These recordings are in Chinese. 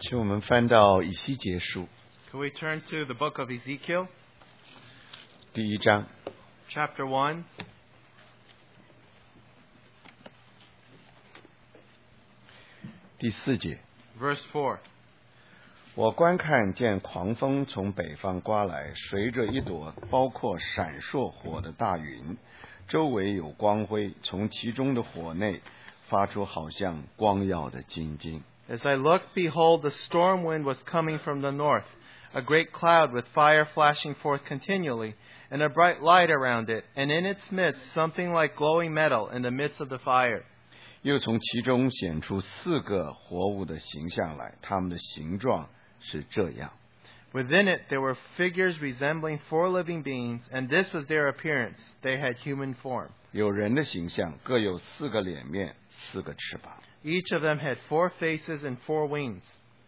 请我们翻到以西结书 Can we turn to the book of Ezekiel, 第1章 chapter 1, 第4节。 verse 4? 我观看见狂风从北方刮来，随着一朵包括闪烁火的大云，周围有光辉，从其中的火内发出好像光耀的金晶。 As I looked, behold, the storm wind was coming from the north, a great cloud with fire flashing forth continually, and a bright light around it, and in its midst something like glowing metal in the midst of the fire. 又从其中显出4个活物的形象来，它们的形状是这样。 Within it there were figures resembling 4 living beings, and this was their appearance. They had human form. 有人的形象，各有4个脸面，4个翅膀。 Each of them had 4 faces and 4 wings.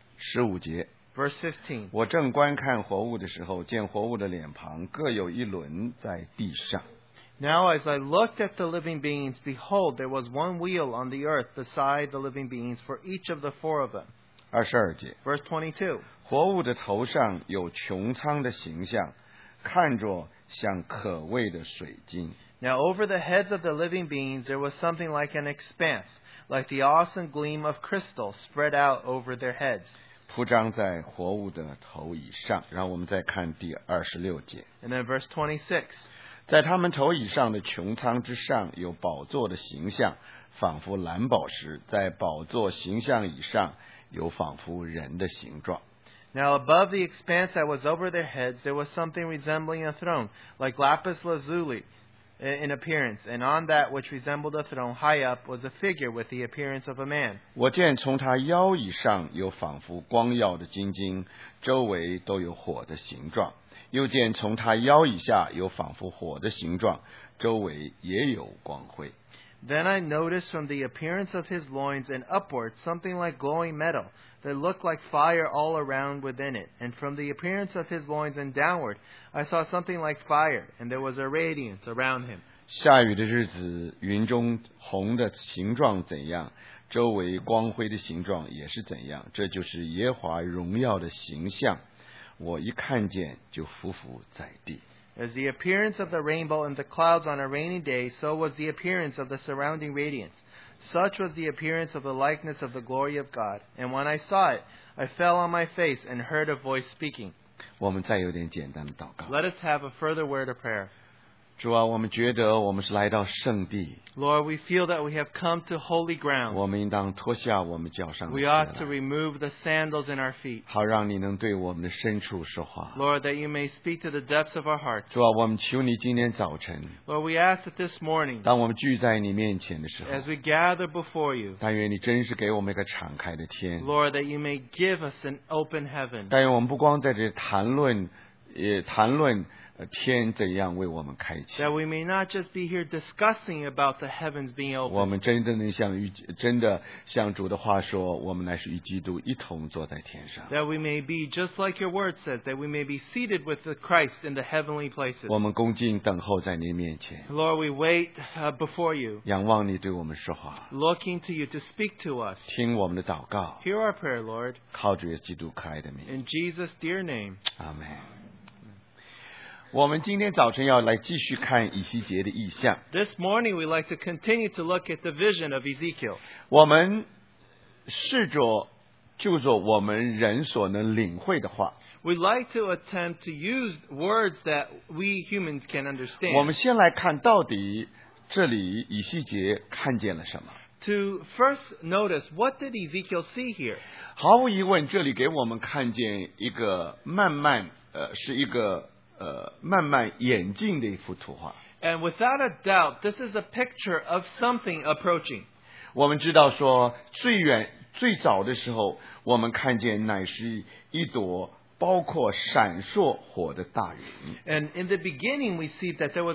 15节。 Verse 15. 我正观看活物的时候，见活物的脸庞各有一轮在地上。 Now as I looked at the living beings, behold, there was one wheel on the earth beside the living beings for each of the 4 of them. 22节。 Verse 22. 活物的头上有穹苍的形象，看着像可畏的水晶。 Now over the heads of the living beings there was something like an expanse, like the awesome gleam of crystal spread out over their heads. 铺张在活物的头以上。然后我们再看第26节。 And then verse 26. 在他们头以上的穹苍之上有宝座的形象，仿佛蓝宝石；在宝座形象以上有仿佛人的形状。 Now above the expanse that was over their heads there was something resembling a throne, like lapis lazuli in appearance, and on that which resembled a throne high up was a figure with the appearance of a man. 我见从他腰以上有仿佛光耀的金晶，周围都有火的形状；又见从他腰以下有仿佛火的形状，周围也有光辉。 Then I noticed from the appearance of his loins and upward something like glowing metal that looked like fire all around within it. And from the appearance of his loins and downward I saw something like fire, and there was a radiance around him. 下雨的日子，云中红的形状怎样，周围光辉的形状也是怎样。这就是耶和华荣耀的形象。我一看见就伏在地。 As the appearance of the rainbow in the clouds on a rainy day, so was the appearance of the surrounding radiance. Such was the appearance of the likeness of the glory of God. And when I saw it, I fell on my face and heard a voice speaking. 我们再有点简单的祷告。 Let us have a further word of prayer. 主啊，我们觉得我们是来到圣地， Lord, we feel that we have come to holy ground. 我们应当脱下我们脚上的 We 鞋 ought to 来， remove the sandals in our feet. 好让你能对我们的深处说话。 Lord, that you may speak to the depths of our hearts. 主啊，我们求你今天早晨， Lord, we ask that this morning, 当我们聚在你面前的时候， as we gather before you, 但愿你真是给我们一个敞开的天。 Lord, that you may give us an open heaven. 但愿我们不光在这里谈论，也谈论天怎样为我们开启， That we may not just be here discussing about the heavens being 我 open. 们真的像主的话说，我们乃是与基督一同坐在天上。 That we may be, just like your word says, that we may be seated with the Christ in the heavenly places. 我们恭敬等候在你面前， Lord, we wait before you, 仰望你对我们说话， looking to you to speak to us. 听我们的祷告， Hear our prayer, Lord, 靠主耶稣基督可爱的名， in Jesus' dear name. 阿门。我们今天早晨要来继续看以西结的意象。 This morning we'd like to continue to look at the vision of Ezekiel. 我们试着就着我们人所能领会的话， We'd like to attempt to use words that we humans can 我 understand. 们先来看到底这里以西结看见了什么。 To first notice, what did Ezekiel see here? 毫无疑问，这里给我们看见一个是一个慢慢演进的一幅图画。 And without a doubt, this is a picture of something approaching. 我们知道说，最早的时候，我们看见乃是一朵包括闪烁火的大云。 And in the beginning, we see that there was an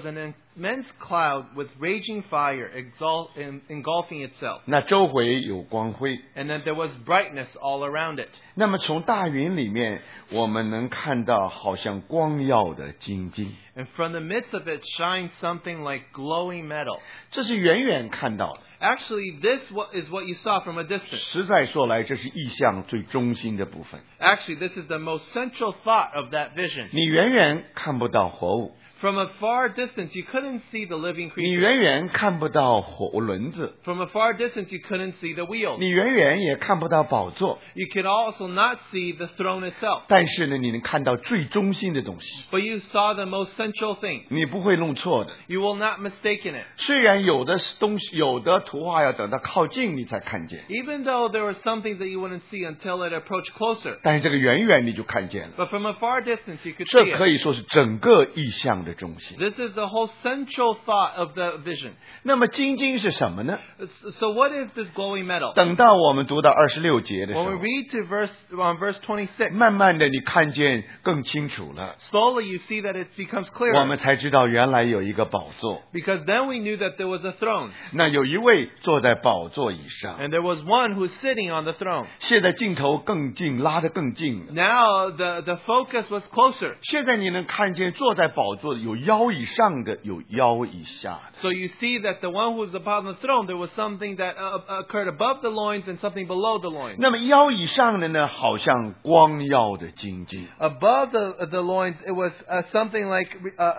immense cloud with raging fire engulfing itself. 那周围有光辉。 And then there was brightness all around it. 那么从大云里面，我们能看到好像光耀的金晶， And from the midst of it shines something like glowing metal. 这是远远看到的。 Actually, this is what you saw from a distance. 实在说来，这是意象最中心的部分。 Actually, this is the most central thought of that vision. 你远远看不到活物， From a far distance, you couldn't see the living 你 creature. 远远看不到火轮子， From a far distance, you couldn't see the wheels. 你远远也看不到宝座。 You could also not see the throne itself. 但是呢，你能看到最中心的东西， But you saw the most central thing. 你不会弄错的。 You will not mistake it. 虽然有的东西，有的图画要等到靠近你才看见， Even though there were some things that you wouldn't see until it approached closer. 但是这个远远你就看见了。 But from a far distance, you could 这 see 可 it. 以说是整个意象的中心。 This is the whole central thought of the vision. 那么金晶是什么呢？ So what is this glowing metal? 等到我们读到26节的时 When we 候， read to verse 26, 慢慢的你看见更清楚了， slowly you see that it becomes 我 clearer. 们才知道原来有一个宝座， Because then we knew that there was a throne. 那有一位坐在宝座以上。 And there was one who's sitting on the throne. 现在镜头更近，拉得更近了。 Now the focus was closer. 现在你能看见坐在宝座的有腰以上的，有腰以下的。 So you see that the one who was upon the throne, there was something that occurred above the loins and something below the loins. 那么腰以上的呢，好像光耀的金晶。 Above the loins, it was something like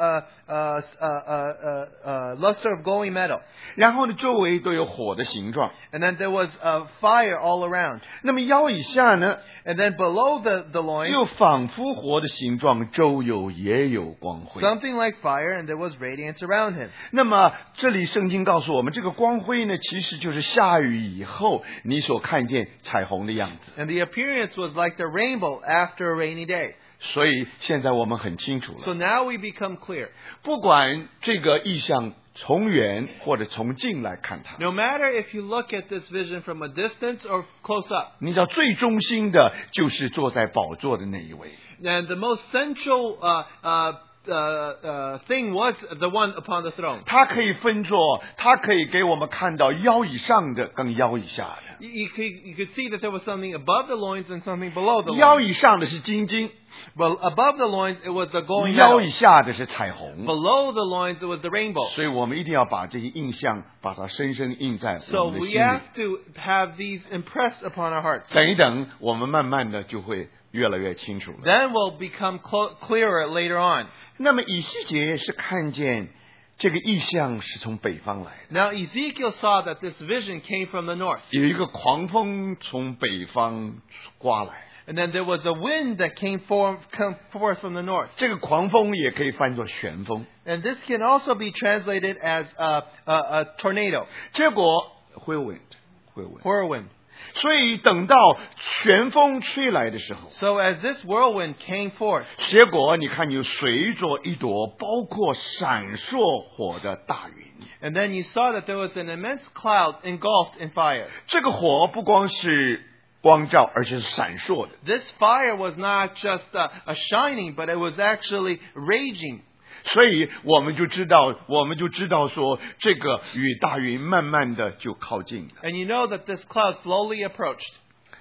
luster of glowing metal. 然后呢，周围都有火的形状。 And then there was fire all around. 那么腰以下呢， And then below the loins, 又仿佛火的形状，周有也有光辉。 something like fire, and there was radiance around him. 那么这里圣经告诉我们，这个光辉呢，其实就是下雨以后你所看见彩虹的样子。 And the appearance was like the rainbow after a rainy day. 所以现在我们很清楚 So 了， now we become clear. 不管这个意象从远或者从近来看它， No matter if you look at this vision from a distance or close up, 你知道最中心的就是坐在宝座的那一位。 and the most central thing was the one upon the throne. 它可以分作，它可以给我们看到腰以上的跟腰以下的。 You could see that there was something above the loins and something below the 腰 loins. 以上的是金晶， Well, above the loins, it was the glowing 腰 metal. 以下的是彩虹。 Below the loins, it was the rainbow. 所以我们一定要把这些印象，把它深深印在 So 我们的 we 心里。 have to have these impressed upon our hearts. 等一等，我们慢慢的就会越来越清楚了。 Then we'll become clearer later on. 那么以西结是看见这个意象是从北方来的， Now Ezekiel saw that this vision came from the north. 有一个狂风从北方刮来。 And then there was a wind that came forth from the north. 这个狂风也可以翻作旋风。 And this can also be translated as a tornado, 结果whirlwind。 whirlwind. 所以等到旋风吹来的时候， So as this whirlwind came forth, 结果你看有随着一朵包括闪烁火的大云。 and then you saw that there was an immense cloud engulfed in fire. 这个火不光是光照，而且是闪烁的。 This fire was not just a shining, but it was actually raging. 所以我们就知道说，这个与大云慢慢的就靠近了。 And you know that this cloud slowly approached.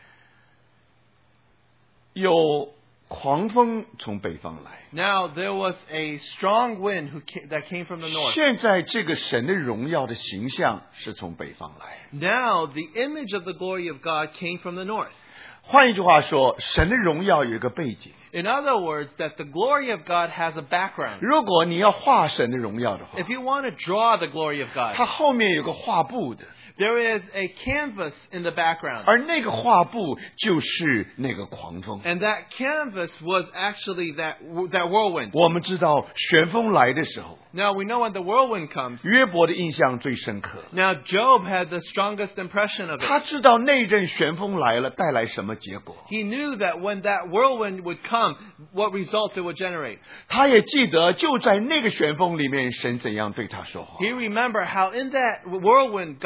有狂风从北方来。 Now there was a strong wind that came from the north. 现在这个神的荣耀的形象是从北方来。 Now the image of the glory of God came from the north. 换一句话说，神的荣耀有一个背景。 In other words, that the glory of God has a background. 如果你要画神的荣耀的话， If you want to draw the glory of God, 它后面有个画布的， there is a canvas in the background. 而那个画布就是那个狂风。 And that canvas was actually that whirlwind. 我们知道旋风来的时候， Now we know when the whirlwind comes. 约伯的印象最深刻。 Now Job had the strongest impression of it. 他知道那阵旋风来了带来什么结果， He knew that when that whirlwind would come, what results it would generate. 他也记得就在那个旋风里面，神怎样对他说话。 He remembered how in that whirlwind God spoke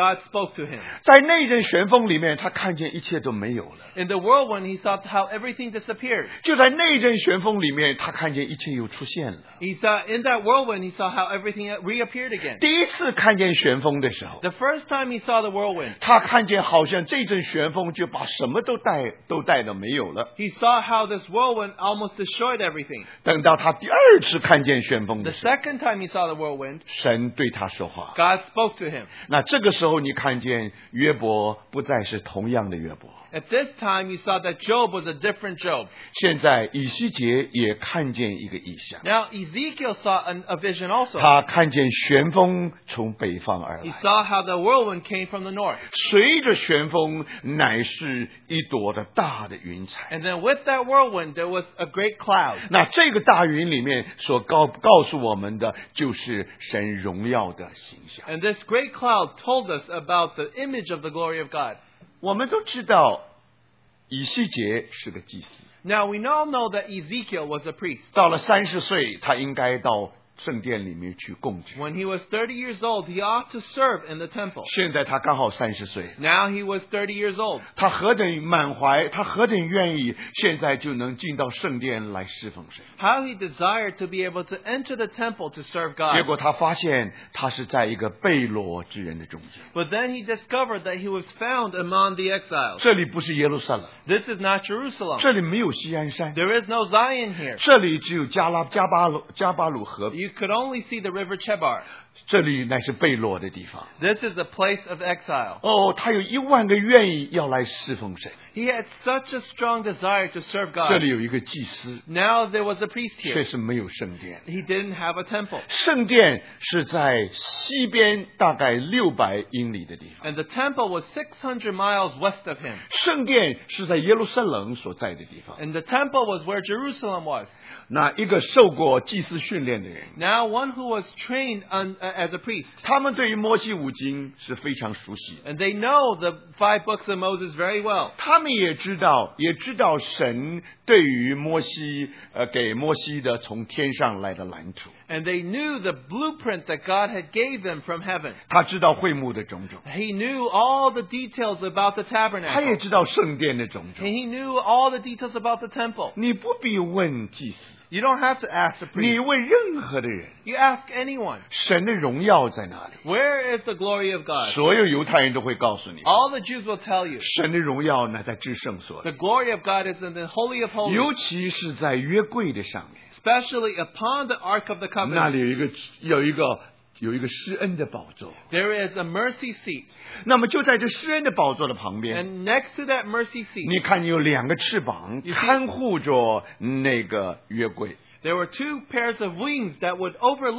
spoke to him. 在那阵旋风里面，他看见一切都没有了。 In the whirlwind, he saw how everything disappeared. 就在那阵旋风里面，他看见一切又出现了。 He saw in that whirlwind, he saw how everything reappeared again. 第一次看见旋风的时候， The first time he saw the whirlwind, 他看见好像这阵旋风就把什么都带到没有了。 he saw how this whirlwind almost destroyed everything. 等到他第二次看见旋风 The 的时候， second time he saw the whirlwind, 神对他说话。 God spoke to him. 那这个时候，你看见约伯不再是同样的约伯。 At this time, you saw that Job was a different Job. 现在以西结也看见一个异象， Now, Ezekiel saw a vision also. 他看见旋风从北方而 He 来， saw how the whirlwind came from the north. 随着旋风乃是一朵的大的云彩。 And then with that whirlwind, there was a great cloud. 那这个大云里面所告诉我们的，就是神荣耀的形象。 And this great cloud told us about the image of the glory of God. 我们都知道，以西结是个祭司， Now, we all know that Ezekiel was a priest. 到了30岁，他应该到圣殿里面去供职。 When he was 30 years old, he ought to serve in the temple. 现在他刚好30岁， Now he was 30 years old. 他何等满怀，他何等愿意，现在就能进到圣殿来侍奉神。 How he desired to be able to enter the temple to serve 结 God. 果他发现他是在一个被掳之人的中间。 But then he discovered that he was found among the exiles. 这里不是耶路撒冷， This is not Jerusalem. 这里没有锡安山， There is no Zion here. 这里只有加巴鲁河， You could only see the river Chebar. 这里乃是被掳的地方。 This is a place of exile. 哦，他有10000个愿意要来侍奉神。 He had such a strong desire to serve 这 God. 里有一个祭司， Now there was a priest 却 here. 是没有圣殿。 He didn't have a temple. 圣殿是在西边大概600英里的地方， And the temple was 600 miles west of him. 圣殿是在耶路撒冷所在的地方。 And the temple was where Jerusalem was. 那一个受过祭司训练的人， Now one who was trained as a priest. 他们对于摩西五经是非常熟悉的。 And they know the 5 books of Moses very well. 他们也知道神对于摩西给摩西的从天上来的蓝图。 And they knew the blueprint that God had gave them from heaven. 他知道会幕的种种， He knew all the details about the 他也 tabernacle. 知道圣殿的种 And 种。 he knew all the details about the temple. 你不必问祭司， You don't have to ask the 你 priest. 问任何的人， You ask anyone. 神的荣耀在哪里？ Where is the glory of God? 所有犹太人都会告诉你， All the Jews will tell you. 神的荣耀乃在至圣所 The 里， glory of God is in the Holy of 尤 Holies, 其是在约柜的上面， especially upon the Ark of the 那 Covenant. 里有一个施恩的宝座。 There is a mercy seat. 那么就在这施恩的宝座的旁边， And next to that mercy seat, 你看有2个翅膀 You see- 看护着那个约柜， there were 2 pairs of wings that would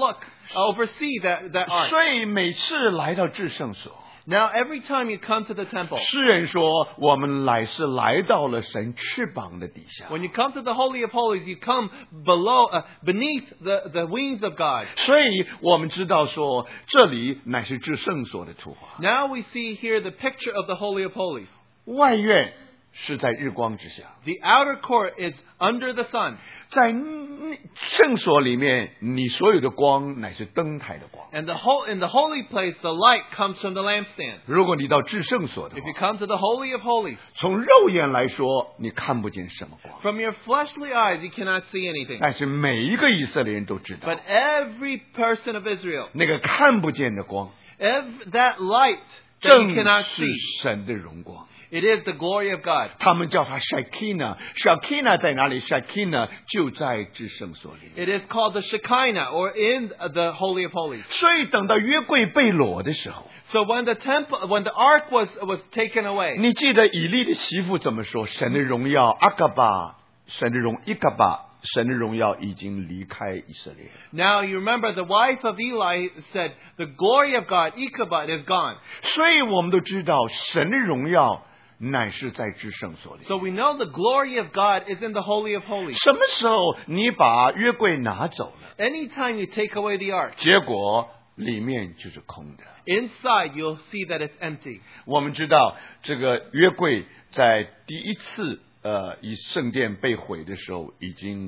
oversee that ark. 所以每次来到至圣所， Now, every time you come to the temple, 诗人说我们是来到了神翅膀的底下。 when you come to the Holy of Holies, you come beneath the wings of God. 所以我们知道说，这里乃是至圣所的图画， Now we see here the picture of the Holy of Holies. 外院是在日光之下， The outer court is under the sun. 在圣所里面，你所有的光乃是灯台的光。 And in the holy place, the light comes from the lampstand. 如果你到至圣所的 If you 话， come to the Holy of Holies, 从肉眼来说，你看不见什么光， from your fleshly eyes, you cannot see anything. 但是每一个以色列人都知道， But every person of Israel, 那个看不见的光， that light that 正 you cannot 是 see, 神的荣光。 it is the glory of God. 他们叫它 Shekinah，Shekinah 在哪里 ？Shekinah 就在至圣所里。 It is called the Shekinah, or in the Holy of Holies. 所以等到约柜被掳的时候， So when the ark was taken away, 你记得以利的媳妇怎么说？神的荣耀阿嘎巴，神的荣耀已经离开以色列。 now you remember the wife of Eli said, the glory of God, Ichabod, is gone. 所以我们都知道，神的荣耀乃是在至圣所里。 So we know the glory of God is in the Holy of Holies. 什么时候你把约柜拿走了， Anytime you take away the ark, 结果里面就是空的。 inside you'll see that it's empty. 我们知道，这个约柜在第一次以圣殿被毁的时候已经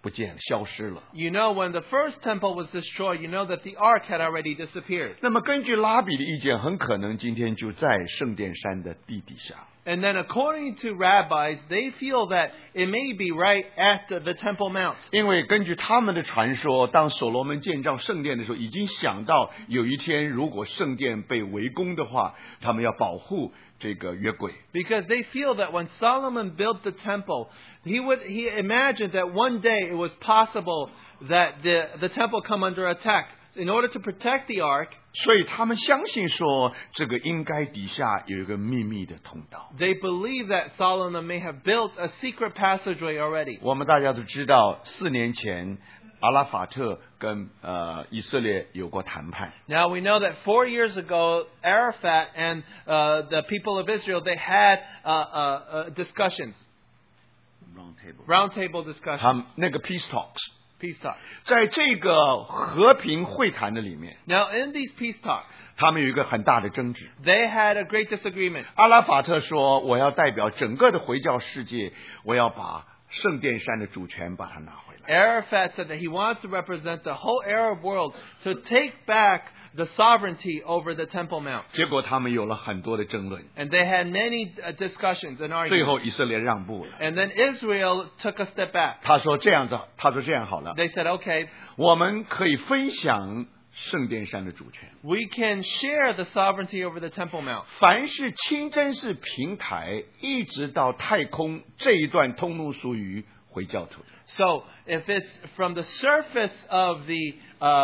不见了，消失了。 You know, when the first temple was destroyed, you know that the ark had already disappeared. 那么根据拉比的意见，很可能今天就在圣殿山的地底下。 And then according to rabbis, they feel that it may be right at the Temple Mount. 因为根据他们的传说，当所罗门建造圣殿的时候，已经想到有一天如果圣殿被围攻的话，他们要保护这个约柜。 Because they feel that when Solomon built the temple, he imagined that one day it was possible that the temple come under attack. In order to protect the ark, 所以他们相信说，这个应该底下有一个秘密的通道。 they believe that Solomon may have built a secret passageway already. 我们大家都知道，4年前阿拉法特跟以色列有过谈判。 Now we know that 4 years ago, Arafat and the people of Israel, they had discussions, roundtable 他 discussions, 们那个 peace talks， peace talks. 在这个和平会谈的里面， Now in these peace talks, 他们有一个很大的争执。 they had a great disagreement. 阿拉法特说：“我要代表整个的回教世界，我要把圣殿山的主权把它拿回来。” Arafat said that he wants to represent the whole Arab world to take back the sovereignty over the Temple Mount. 结果他们有了很多的争论， And they had many discussions and 最 arguments. 后以色列让步了。 And then Israel took a step back. 他说这样好了， They said, okay, 我们可以分享圣殿山的主权。 we can share the sovereignty over the Temple Mount. 凡是清真寺平台一直到太空这一段通路属于回教徒的。 So if it's from the surface of the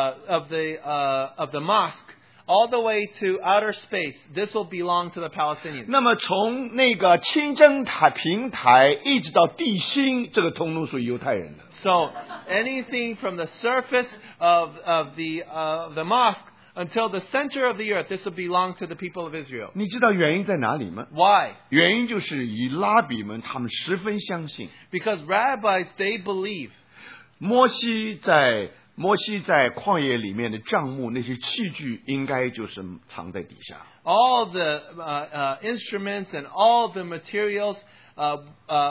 mosque all the way to outer space, this will belong to the Palestinians. 那么从那个清真平台一直到地心，这个通路属于犹太人的。 So anything from the surface of the mosque until the center of the earth, this will belong to the people of Israel. 你知道原因在哪里吗？ Why? 原因就是以拉比们他们十分相信， Because rabbis, they believe 摩西在旷野里面的帐幕那些器具应该就是藏在底下。 all the instruments and all the materials of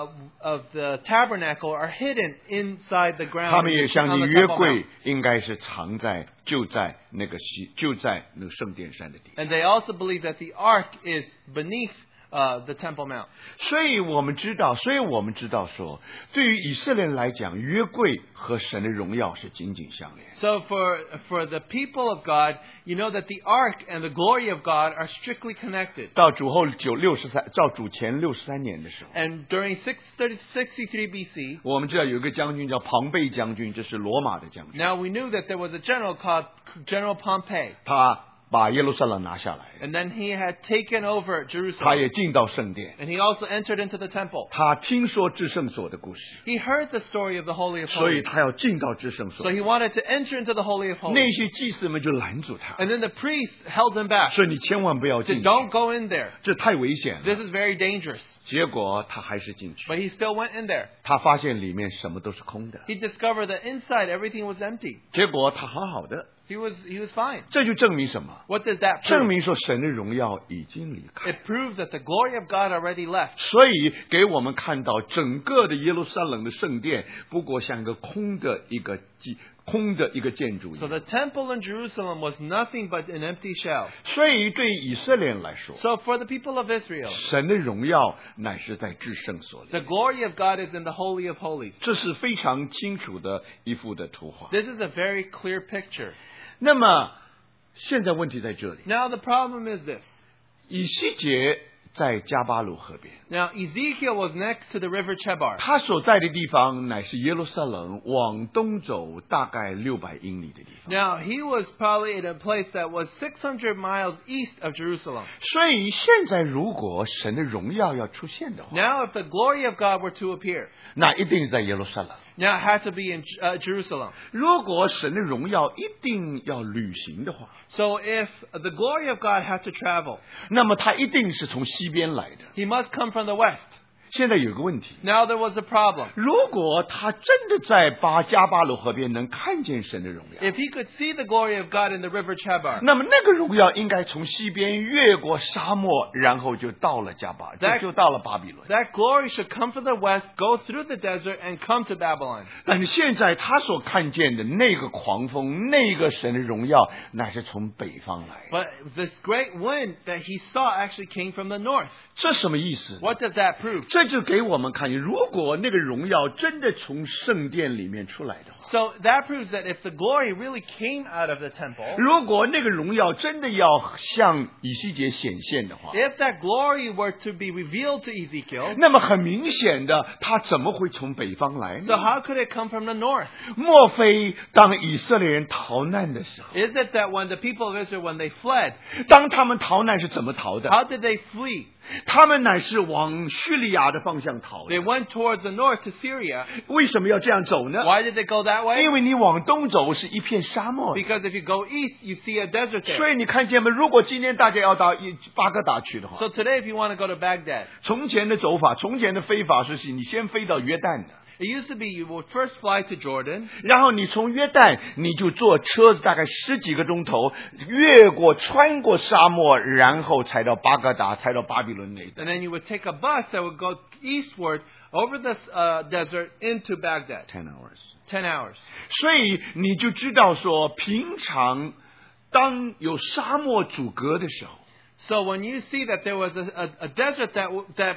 the tabernacle are hidden inside the ground. 他们也相 on 信 the 约 Temple 柜 Mount. 应该是藏在就在那个圣殿山的底下。 And they also believe that the ark is beneath the Temple Mount. 所以我们知道说，对于以色列人来讲，约柜和神的荣耀是紧紧相连。 So for the people of God, you know that the ark and the glory of God are strictly connected. 到主前63年的时候， And during 663 BC, 我们知道有一个将军叫庞贝将军，这是罗马的将军， now we knew that there was a general called General Pompey. 他把耶路撒冷拿下来， And then he had taken over 他 Jerusalem. 也进到圣殿， And he also entered into the temple. 他听说至圣所的故事， He heard the story of the Holy of 所以 Holies. 他要进到至圣 So 所。 he wanted to enter into the Holy of 那 Holies. 些祭司们就拦住他， And then the priest held him back. 说你千万不要进 Said, 去， don't go in there. 这太危险 This 了。 is very dangerous. 结果他还是进去， But he still went in there. 他发现里面什么都是空的， He discovered that inside everything was empty. 结果他好好的， He was fine. 这就证明什么？ What does that 证 prove? 明说神的荣耀已经离开。 It proves that the glory of God already left. 所以给我们看到整个的耶路撒冷的圣殿，不过像一个空的一个建筑一 So 样。 the temple in Jerusalem was nothing but an empty shell. 所以对以色列人来说， So for the people of Israel, 神的荣耀乃是在至圣所里， the glory of God is in the Holy of Holies. 这是非常清楚的一幅的图画。 This is a very clear picture. 那么现在问题在这里， Now the problem is this. 以西结在加巴鲁河边， Now Ezekiel was next to the river Chebar. 他所在的地方乃是耶路撒冷往东走大概600英里的地方。 Now he was probably in a place that was 600 miles east of Jerusalem. 所以现在如果神的荣耀要出现的话， Now if the glory of God were to appear, 那一定在耶路撒冷。 now it had to be in Jerusalem. 如果神的荣耀一定要旅行的话， So if the glory of God had to travel, 那么他一定是从西边来的， he must come from the west. 现在有个问题， Now there was a problem. 如果他真的在加巴鲁河边能看见神的荣耀， If he could see the glory of God in the river Chebar, 那么那个荣耀应该从西边越过沙漠，然后就到了就到了巴比伦。 that glory should come from the west, go through the desert, and come to Babylon. 但是现在他所看见的那个狂风，那个神的荣耀，乃是从北方来。 But this great wind that he saw actually came from the north. 这什么意思？ What does that prove? 这就给我们看见，如果那个荣耀真的从圣殿里面出来的话， So that proves that if the glory really came out of the temple, 如果那个荣耀真的要向以西结显现的话， if that glory were to be revealed to Ezekiel, 那么很明显的，他怎么会从北方来呢？ so how could it come from the north? 莫非当以色列人逃难的时候， Is it that when the people of Israel, when they fled, 当他们逃难是怎么逃的？ how did they flee? 他们乃是往叙利亚的方向逃的 They。went towards the north to Syria. 为什么要这样走呢？ Why did they go that way? 因为你往东走是一片沙漠， Because if you go east, you see a desert 所 there. 以你看见没？如果今天大家要到巴格达去的话， So today, if you want to go to Baghdad, 从前的走法，从前的飞法是你先飞到约旦的， it used to be you would first fly to Jordan, 然后你从约旦你就坐车子大概10几个钟头，穿过沙漠，然后才到巴格达，才到巴比伦那一带。 and then you would take a bus that would go eastward over the desert into Baghdad. 10 hours。 10 hours. 所以你就知道说，平常当有沙漠阻隔的时候， So when you see that there was a desert that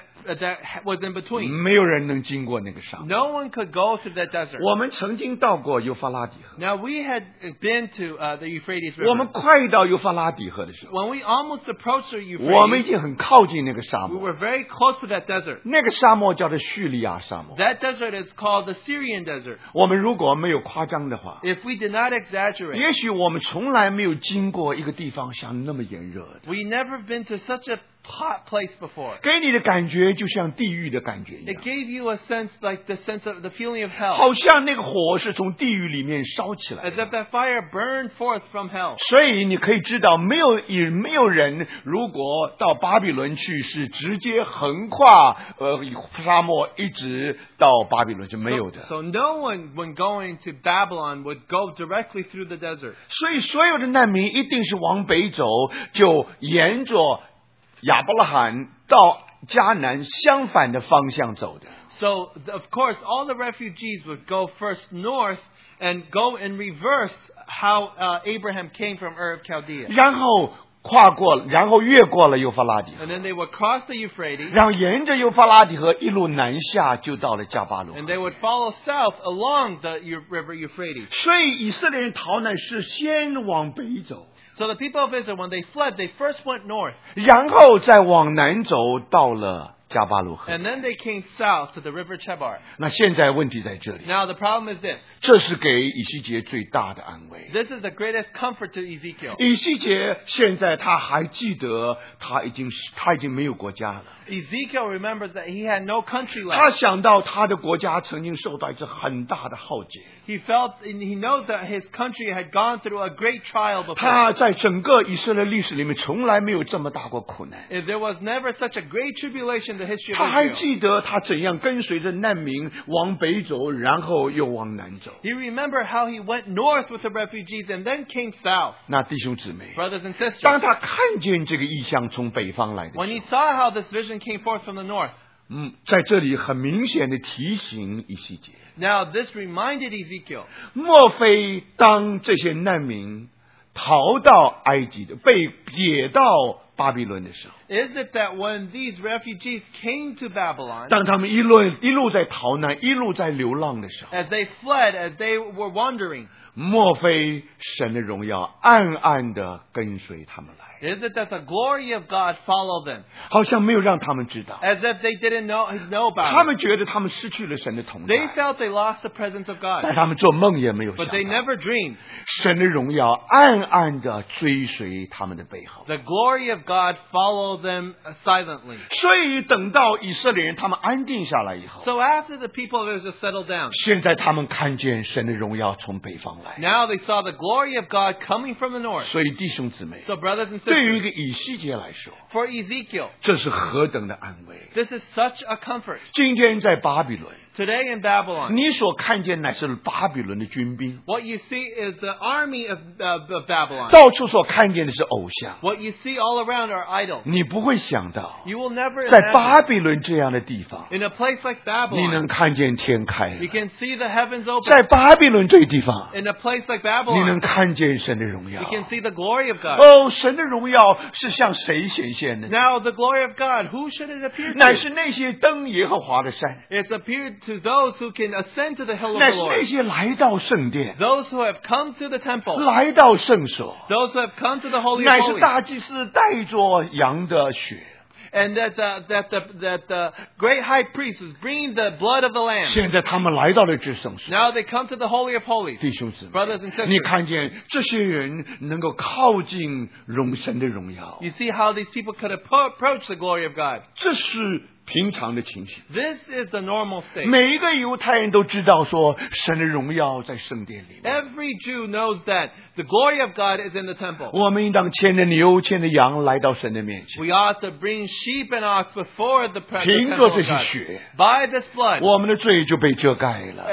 was in between, 没有人能经过那个沙漠。 no one could go through that desert. 我们曾经到过幼发拉底河， Now we had been to the Euphrates 我们 River. 快到幼发拉底河的时候， When we almost approached the 我们已 Euphrates, 经很靠近那个沙 we 漠。 were very close to that desert. 那个沙漠叫做叙利亚沙漠。 That desert is called the Syrian desert. 我们如果没有夸张的话， If we did not exaggerate, 也许我们从来没有经过一个地方像那么炎热的， we never been to such a hot place before. 给你的感觉就像地狱的感觉一 It 样， gave you a sense like the sense of the feeling of hell, 好像那个火是从地狱里面烧起来 as 的。 if that fire burned forth from hell. 所以你可以知道，没有人如果到巴比伦去是直接横跨沙漠一直到巴比伦是没有的。 So no one, when going to Babylon, would go directly through the desert. 所以所有的难民一定是往北走，就沿着亚伯拉罕到迦南相反的方向走的。 So, of course, all the refugees would go first north and go in reverse how Abraham came from Ur of Chaldea. 然后越过了幼发拉底河 And，then they would cross the Euphrates, 然后沿着幼发拉底河一路南下，就到了加巴鲁。 and they would follow south along the river Euphrates. 所以以色列人逃难是先往北走， So the people of Israel, when they fled, they first went north, 然后再往南走，到了加巴鲁河。 and then they came south to the river Chebar. 那现在问题在这里， Now, the problem is this. 这是给以西结最大的安慰。 This is the greatest comfort to Ezekiel. 以西结现在他还记得他已经没有国家了， Ezekiel remembers that he had no country 他 left. 想到他的国家曾经受到一次很大的浩劫， He knows that his country had gone through a great trial before. 他在整个以色列历史里面从来没有这么大过苦难。 There was never such a great tribulation in the history 他 of 还 Israel. 记得他怎样跟随着难民往北走，然后又往南走。 He remembered how he went north with the refugees and then came south. 那弟兄姊妹， Brothers and 当 sisters, 他看见这个意象从北方来的时 when he 候， saw how this vision came forth from the north, 在这里很明显的提醒以西结， now this reminded Ezekiel, 莫非当这些难民逃到埃及的，被解到巴比伦的时候， is it that when these refugees came to Babylon, 当他们一路在逃难，一路在流浪的时候， as they fled, as they were wandering, 莫非神的荣耀暗暗的跟随他们来， is it that the glory of God followed them, 好像没有让他们知道， as if they didn't know 他 about it? 们觉得他们失去了神的同 They 在， felt they lost the presence of 但 God, 他们做梦也没有 but 想 they 到， never dreamed. 神的荣耀暗暗的追随他们的背后。 The glory of God followed follow them silently. 所以等到以色列人他们安定下来以后， So after the people of Israel settled down, 现在他们看见神的荣耀从北方来。 now they saw the glory of God coming from the north. 所以弟兄姊妹， So brothers and 对于一 sisters, 个以西结来说， for Ezekiel, 这是何等的安慰！ this is such a comfort. 今天在巴比伦， Today in Babylon, 你所看见乃是巴比伦的军兵， what you see is the army of Babylon. 到处所看见的是偶像。 What you see all around are idols. 你不会想到， You will never 在巴 imagine 比伦这样的地方， in a place like 你 Babylon, 能看见天开了 you。can see the heavens open. 在巴比伦这个地方， In a place like 你能 Babylon, 看见神的荣耀 you。can see the glory of God. 哦，神的荣耀是向谁显现的？ Now the glory of God, who should it appear 乃是 to? 那些登耶和华的山， It's appeared to those who can ascend to the hill of 乃 the 是那 Lord. 些来到圣殿、 Those who have come to the temple. 来到圣所， Those who have come to the Holy 乃 of 是 Holies. 大祭司带着羊的血。 And that the great high priest is bringing the blood of the lamb. 现在他们来到了至圣所， Now they come to the Holy of Holies. 弟兄姊妹 Brothers and sisters. 你看见这些人能够靠近神的荣耀， You see how these people could approach the glory of God. 这是平常的情形。 This is the normal state. 每一个犹太人都知道说，神的荣耀在圣殿里面。 Every Jew knows that the glory of God is in the temple. 我们应当牵着牛、牵着羊来到神的面前。 We ought to bring sheep and ox before the 凭 temple 着 of 这些 God. 血， By this blood, 我们的罪就被遮盖了。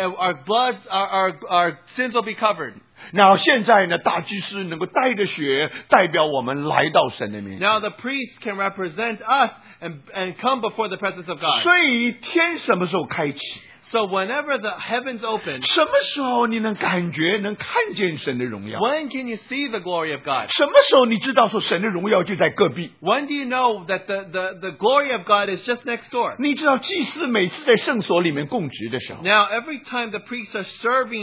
our sins will be covered. 那现在呢，大祭司能够带着血，代表我们来到神的面前。 Now the priest can represent us and come before the presence of God. 所以天什么时候开启？ So whenever the heavens open, 什么时候你能感觉、能看见神的荣耀？ when can you see the glory of God? 什么时候你知道说神的荣耀就在隔壁？ When do you know that the glory of God is just next door? 你知道祭司每次在圣所里面供职的时候， Now every time the priests are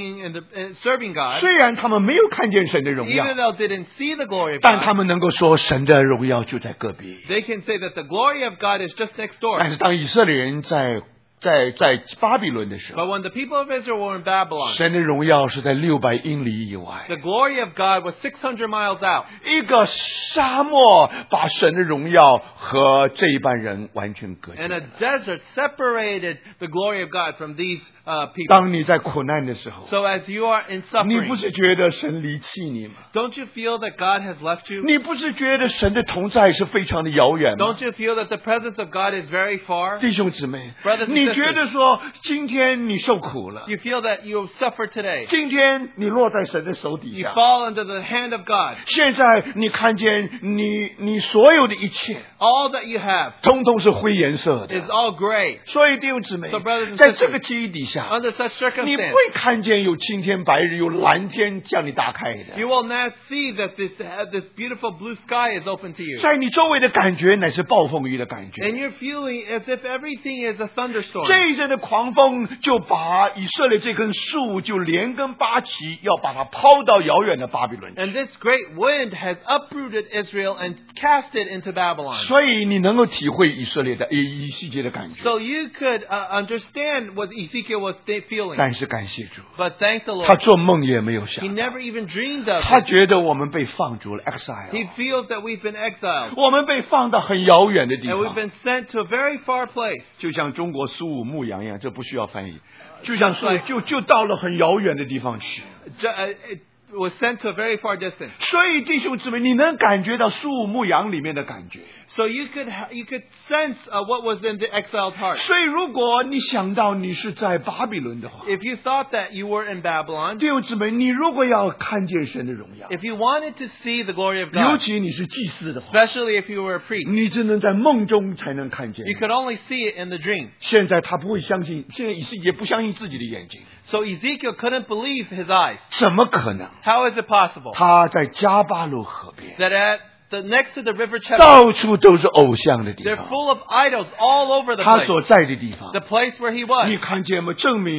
serving God, 虽然他们没有看见神的荣耀， even though they didn't see the glory of 但他 God, 们能够说神的荣耀就在隔壁。 they can say that the glory of God is just next door. 但是当以色列人在巴比伦的时候， But when the people of Israel were in Babylon, 神的荣耀是在600英里以外。 the glory of God was 600 miles out. 一个沙漠把神的荣耀和这一班人完全隔绝 And a 了。 desert separated the glory of God from these people. 当你在苦难的时候， So as you are in 你不 suffering, 是觉得神离弃你吗？ don't you feel that God has left you? 你不是觉得神的同在是非常的遥远吗？ Don't you feel that the presence of God is very far? 弟兄姊妹 Brothers，and 你觉得说今天你受苦了， You feel that you suffer today. 今天你落在神的手底 You 下， fall under the hand of God. 现在你看见你所有的一切， All that you have 通通是灰颜色 is 的。 all gray. 所以弟兄姊妹 So brothers and， 在 sisters， 这个基底下， Under such 你不 circumstance, 会看见有青天白日、有蓝天向你打开的。 you will not see that this beautiful blue sky is open to you. 在你周围的感觉乃是暴风雨的感 And 觉。 you're feeling as if everything is a thunderstorm. 这一阵的狂风就把以色列这根树就连根拔起，要把它抛到遥远的巴比伦去。 And this great wind has uprooted Israel and cast it into Babylon. 所以你能够体会以色列的以西结的感觉。 So you could understand what Ezekiel was feeling. 但是感谢主， But thank the 他 Lord, 做梦也没有 he 想到， never even dreamed of 他 it. 觉得我们被放逐了 He exile， feels that we've been exiled. 我们被放到很遥远的地 And we've 方， been sent to a very far place. 就像中国苏武牧羊一样，这不需要翻译，就像苏就到了很遥远的地方去。 It was sent to a very far distance. 所以弟兄姊妹，你能感觉到苏武牧羊里面的感觉。 So you could sense what was in the exiled heart. 所以如果你想到你是在巴比伦的话， If you thought that you were in Babylon, 弟兄姊妹，你如果要看见神的荣耀， if you wanted to see the glory of 尤 God, 其你是祭司的话， especially if you were a priest, 你只能在梦中才能看见。 you could only see it in the dream. 现在他不会相信，现在以色列不相信自己的眼睛， So Ezekiel couldn't believe his eyes. 怎么可能？ How is it possible 他在加巴路河边， that next to the river Chebar, 到处都是偶像的地 they're 方， full of idols all over the 他 place. 所在的地方 The，place where he 你 was. 看见吗？证明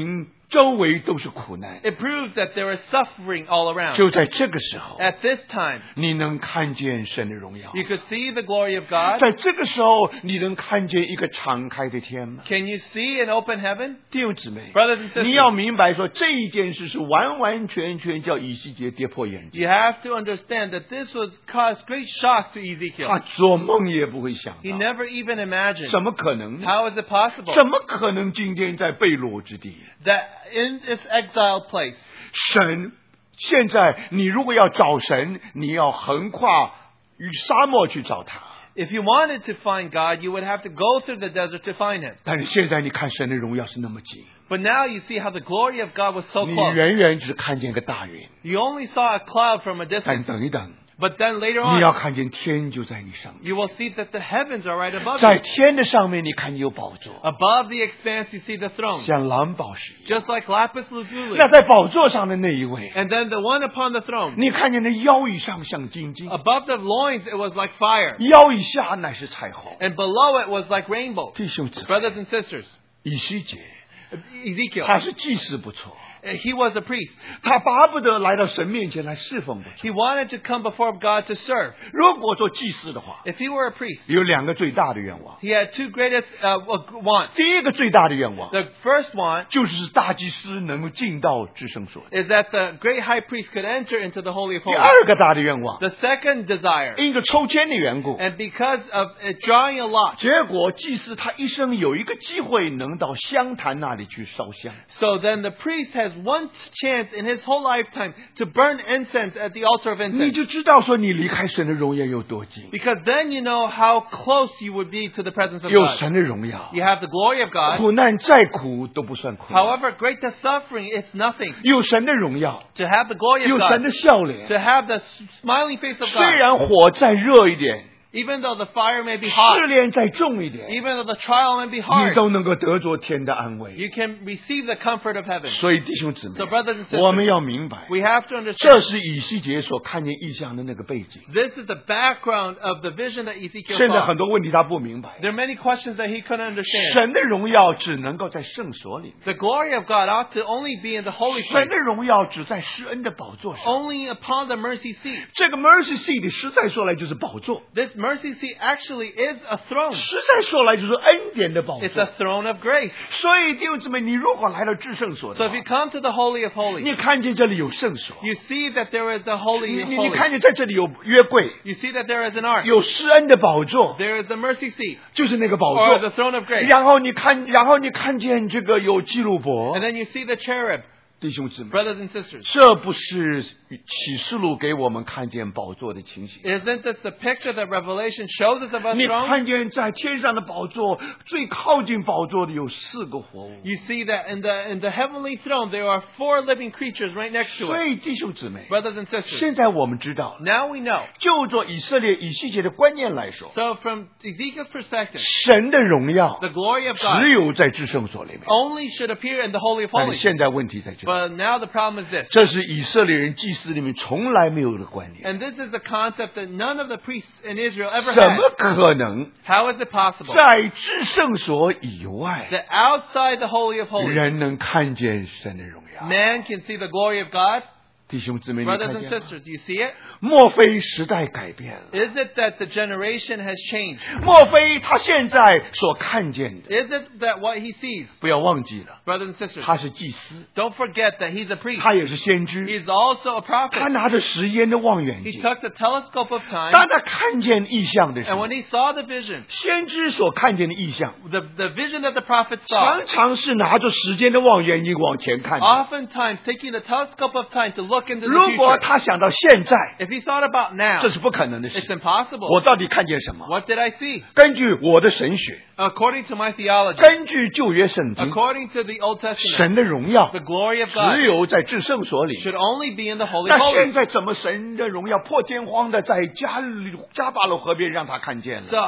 周围都是苦难。 It proves that there is suffering all around. 就在这个时候， At this time, 你能看见神的荣耀。 you could see the glory of God. 在这个时候，你能看见一个敞开的天吗？ Can you see an open heaven? 弟兄姊妹， Brothers and sisters, 你要明白说，这一件事是完完全全叫以西结跌破眼镜， you have to understand that this was caused great shock to 他 Ezekiel. 做梦也不会想 He 到， never even imagined. 怎么可能呢？ How is it possible 怎么可能今天在被掳之地？ that in this exiled place, 神现在，你如果要找神，你要横跨与沙漠去找他。 if you wanted to find God, you would have to go through the desert to find Him. 但是现在你看神的荣耀是那么近， But now you see how the glory of God was so 你 close. 远远只看见个大云， You only saw a cloud from a 但 distance. 等一等， But then later 你要 on, 看见天就在你上面， you will see that the heavens are right above 在 you. 天的上面，你看见有宝座， Above the expanse, you see the throne, 像蓝宝石一样。 just like lapis 那 lazuli. 在宝座上的那一位， And then the one upon the throne, 你看见那腰以上像金金， above the loins, it was like fire. 腰以下乃是彩虹。 And below it was like rainbow. 弟兄姊妹， Brothers and sisters, 以西结 Ezekiel, 他是祭司不错， he was a priest. 他巴不得来到神面前来侍奉不错。 He wanted to come before God to serve. 如果做祭司的话， If he were a priest, 有两个最大的愿望。 he had two greatest wants. 第一个最大的愿望 The first want 就是大祭司能够进到至圣所。 is that the great high priest could enter into the Holy of 第 Holies. 二个大的愿望， The second desire, 因着抽签的缘故， and because of it drawing a lot, 结果祭司他一生有一个机会能到香坛那里去烧香。 so then the priest has one chance in his whole lifetime to burn incense at the altar of 你 incense. 就知道说你离开神的荣耀有多近， Because then you know how close you would be to the presence of 有 God. 神的荣耀， You have the glory of God. 苦难再苦都不算苦难。 However great the suffering, it's nothing. 有神的荣耀， To have the glory 有 of 神 God, 的笑脸。 to have the smiling face of 虽 God, 然火再热一点， even though the fire may be hot, 试炼再重一点， even though the trial may be 你 hard, 都能够得着天的安慰。 you can receive the comfort of heaven. 所以弟兄姊妹 So，brothers and 我们 sisters, 要明白， we have to 这 understand 是以西结所看见异象的那个背景。 this is the background of the vision that Ezekiel 现在 saw. 很多问题他不明白， There are many questions that he couldn't understand. 神的荣耀只能够在圣所里面， The glory of God ought to only be in the holy 神 place, 的荣耀只在施恩的宝座上。 only upon the mercy seat. 这个 mercy seat 实在说来就是宝座， This mercy seat actually is a throne. 实在说来就是恩典的宝 It's a 座。 throne of grace. 所以弟兄姊妹，你如果来到至圣所 So 的 if you 话， come to the Holy of Holies, 你看见这里有圣所， you see that there is a Holy 你 of 你 Holies. 看见在这里有约柜， You see that there is an ark. 有施恩的宝座， There is the mercy seat, 就是那个宝 or the 座。 throne of grace. 然后你看见这个有基路伯 And，then you see the cherub. 弟兄姊妹， Brothers and sisters, 这不是启示录给我们看见宝座的情形。 isn't this the picture that Revelation shows us of a 你 throne? 看见在天上的宝座，最靠近宝座的有4个活物。 You see that in the heavenly throne there are 4 living creatures right next to 所 it. 以弟兄姊妹， Brothers and sisters, 现在我们知道， now we know. 就做以色列以西结的观念来说， So from Ezekiel's perspective, 神的荣耀 the glory of God 只有在至圣所里面。 only should appear in the Holy of 但是 Holies. 现在问题在这里， But now the problem is this. 这是以色列人祭司里面从来没有的观念。 And this is a concept that none of the priests in Israel ever 怎么 had. 可能 How is it possible 在至圣所以外， that outside the Holy of Holies, 人能看见神的荣耀？ man can see the glory of God? 弟兄姊妹，你 Brothers 看 and 见吗？ sisters, do you see it? 莫非时代改变了？ Is it that the generation has changed? 莫非他现在所看见的？ Is it that what he sees, 不要忘记了， brothers and sisters, 他是祭司， don't forget that he's a priest. 他也是先知， He's also a 他 prophet. 拿着时间的望远 He 镜。 took the telescope of time, 当他看见异象的时 and 候 when，he saw the vision, 先知所看见的异象， the vision that the prophet saw, 常常是拿着时间的望远镜往前看的。 oftentimes taking the telescope of time to look into the 如果 future. 他想到现在， If he thought about now, 这是不可能的 it's 事。 impossible. 我到底看见什么？ What did I see? 根据我的神学， According to my theology, 根据旧约圣经， according to the Old Testament, 神的荣耀 the glory of God 只有在至圣所里。 should only be in the Holy 那 of 现 Holies. 在怎么神的荣耀破天荒的在加巴罗河边让他看见了？ So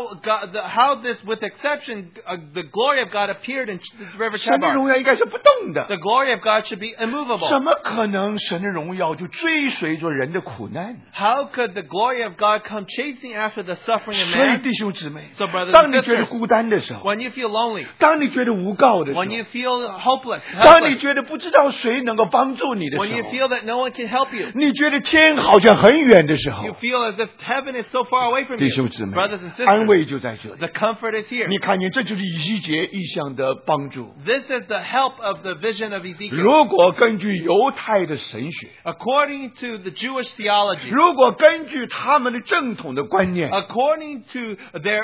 how this, with exception, the glory of God appeared in the river 神的 Chebar. 荣耀应该是不动的， The glory of God should be immovable. 怎么可能神神的荣耀就追随着人的苦难？ How could the glory of God come chasing after the suffering of 所以 man? 弟兄姊妹， So brothers 当 and 你觉得 sisters, 孤单的时候， when you feel lonely, 当你觉得无告的时 when 候， you feel hopeless, 当你 helpless, 觉得不知道谁能够帮助你的 when 时 you 候， feel that no one can help you, 你觉得天好像很远的时候 you，feel as if heaven is so far away from 弟 you. 兄姊妹 Brothers and， 安 sisters, 慰就在这里。 the comfort is here. 你看见，这就是以西结意象的帮助。 This is the help of the vision of Ezekiel. 如果根据犹太的神学， According to the Jewish theology, 如果根据他们的正统的观念， according to their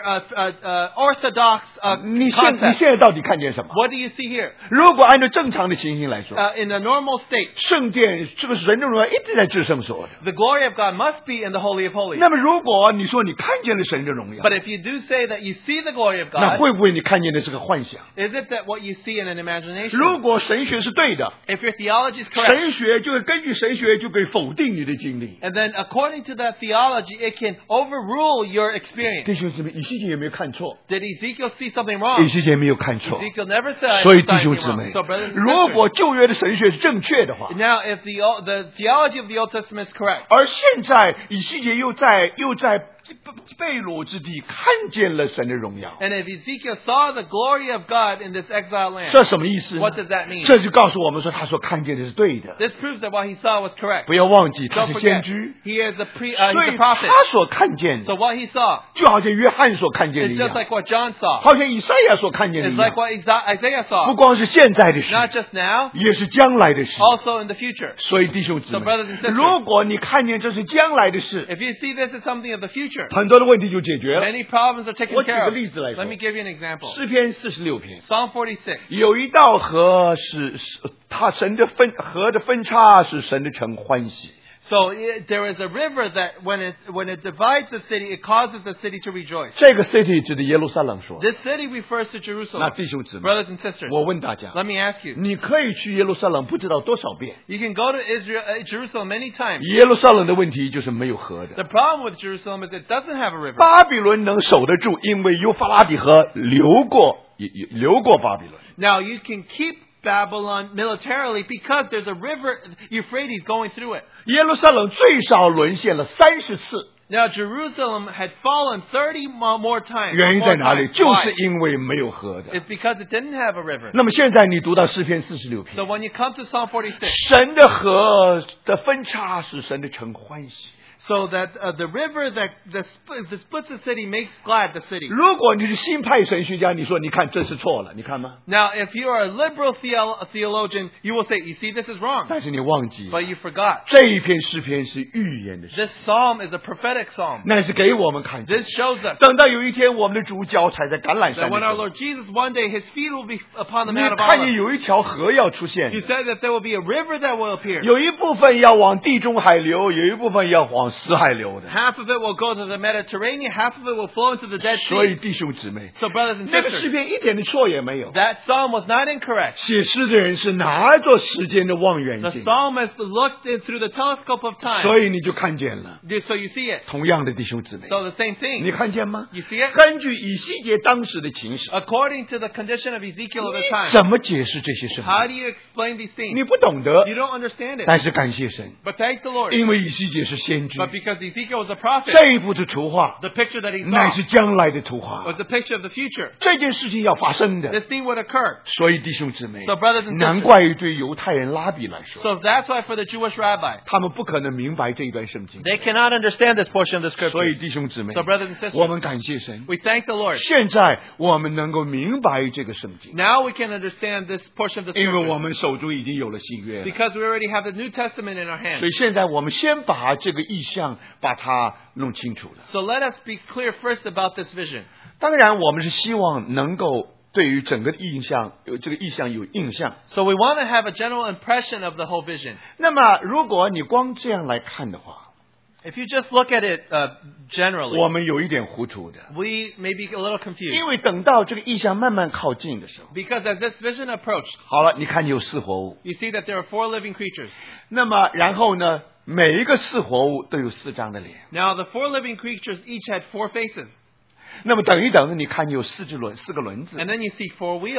orthodox 你 concept, 现在到底看见什么？ what do you see here? 如果按照正常的情形来说， In a normal state, 圣殿这个神的荣耀一直在至圣所的。 the glory of God must be in the Holy of Holies. 那么，如果你说你看见了神的荣耀， But if you do say that you see the glory of 那 God, 会不会你看见的是个幻想？ is it that what you see in an imagination? 如果神学是对的， If your theology is correct, 神学就会根据神学就可以否定你的经历。 and then according to that theology, it can overrule your experience. 弟兄姊妹，以西结有没有看错？ Did Ezekiel see something 以 wrong? 西结没有看错。 Ezekiel never said I 所以 saw 弟兄 anything 姊 wrong. 妹 So brothers and， 如 sisters, 果旧约的神学是正确的话， now if the theology of the Old Testament is correct, 而现在以西结又在被掳之地看见了神的荣耀， and if Ezekiel saw the glory of God in this exile land, 这什么意思呢？ what does that mean? 这就告诉我们说，他所看见的是对的。 This proves that what he saw was correct. 不要忘记，他 Don't 是先 forget, 知， he is a 所 he's 以 a prophet. 他所看见 So 的， what he saw 就好像约翰所看见的 is 一 just 样， like what John saw. 好像以赛亚所看见的 It's 一 like 样。 what Isaiah 不 saw. 光是现在的事， Not just now, 也是将来的事。 also in the future. 所以弟兄姊 So 妹 brothers and，sisters， 如果你看见这是将来的事， If you see this as something of the future, 很多的问题就解决了。 many problems are taken 我举 care 个 of. 例子来说 Let me give you an example. 诗篇46篇 Psalm 46. 有一道河是他神的河的分叉使神的城欢喜。 So there is a river that when it divides the city, it causes the city to rejoice. 这个 city 指的耶路撒冷说。 This city refers to 那 Jerusalem. 弟兄姊妹， Brothers and sisters, 我问大家， let me ask you. 你可以去耶路撒冷不知道多少遍？ You can go to Jerusalem many times. 耶路撒冷的问题就是没有河的。 The problem with Jerusalem is it doesn't have a river. 巴比伦能守得住，因为幼发拉底河流过巴比伦。 Now you can keep Babylon militarily because there's a river Euphrates going through it. 耶路撒冷最少沦陷了30次， Now Jerusalem had fallen 30 more times. 原因在 more 哪里？ times. 就 Why? 是因为没有河的。 It's because it didn't have a river. 那么现在你读到诗篇46 So 篇， when you come to Psalm 46, 神的河的分叉使神的城欢喜。 so that the river that splits the city makes glad the city. 如果你是新派神学家，你说你看这是错了，你看吗？ Now, if you are a liberal theologian, you will say, you see, this is wrong. 但是你忘记 But you forgot. 这一篇诗篇是预言的诗， This psalm is a prophetic psalm. 那是给我们看见 This。shows us 等到有一天我们的主脚踩在橄榄 that 山 when 的 our 时候， Lord Jesus, one day, his feet will be upon the 你 Mount of 看见 Olives. 有一条河要出现 He，said that there will be a river that will appear. 有一部分要往地中海流，有一部分要往死海流的。 Half of it will go to the Mediterranean, half of it will flow into the Dead 所以 Sea. 弟兄姊妹， So, brothers and 那个诗 sisters, 篇一点的错也没有。 that psalm was not incorrect. 写诗的人是拿着时间的望远 The 镜， psalmist looked in through the telescope of time. 所以你就看见了。 So you see it. 同样的弟兄姊妹， So the same 你 thing. 看见吗？ You see it? 根据以西结当时的情势， According to the condition of Ezekiel of the 你 time. 怎么解释这些事 How 情？ do you explain these 你 things? 不懂得， You don't understand it. 但是感谢神， But thank the Lord. 因为以西结是先知， But because Ezekiel was a prophet, 这一幅的图画 the picture that he 乃 saw 是将来的图画 was，the picture of the future. 这件事情要发生的。 This thing would occur. 所以弟兄姊妹 So brothers and sisters， 难怪于对犹太人拉比来说， So that's why for the Jewish rabbi, 他们不可能明白这一段圣经。 they cannot understand this portion of the 所以 scripture. 弟兄姊妹 So，brothers and sisters， 我们感谢神。 We thank the Lord. 现在我们能够明白这个圣经， Now we can understand this portion of the 因为我 scripture 们手中已经有了新约了。 because we already have the New Testament in our 所 hands. 以现在我们先把这个意象把它弄清楚了。 So let us be clear first about this vision. 当然，我们是希望能够对于整个的意象有这个意象有印象。 So we want to have a general impression of the whole vision. 那么，如果你光这样来看的话， If you just look at it generally, 我们有一点糊涂的， we may be a little confused. 因为等到这个意象慢慢靠近的时候， Because as this vision approached, 好了，你看你有四活物， you see that there are 4 living creatures. 那么然后呢，每一个四活物都有4张的脸。 Now the 4 living creatures each had 4 faces. 那么等一等，你看有4个轮子， And then you see 4 wheels.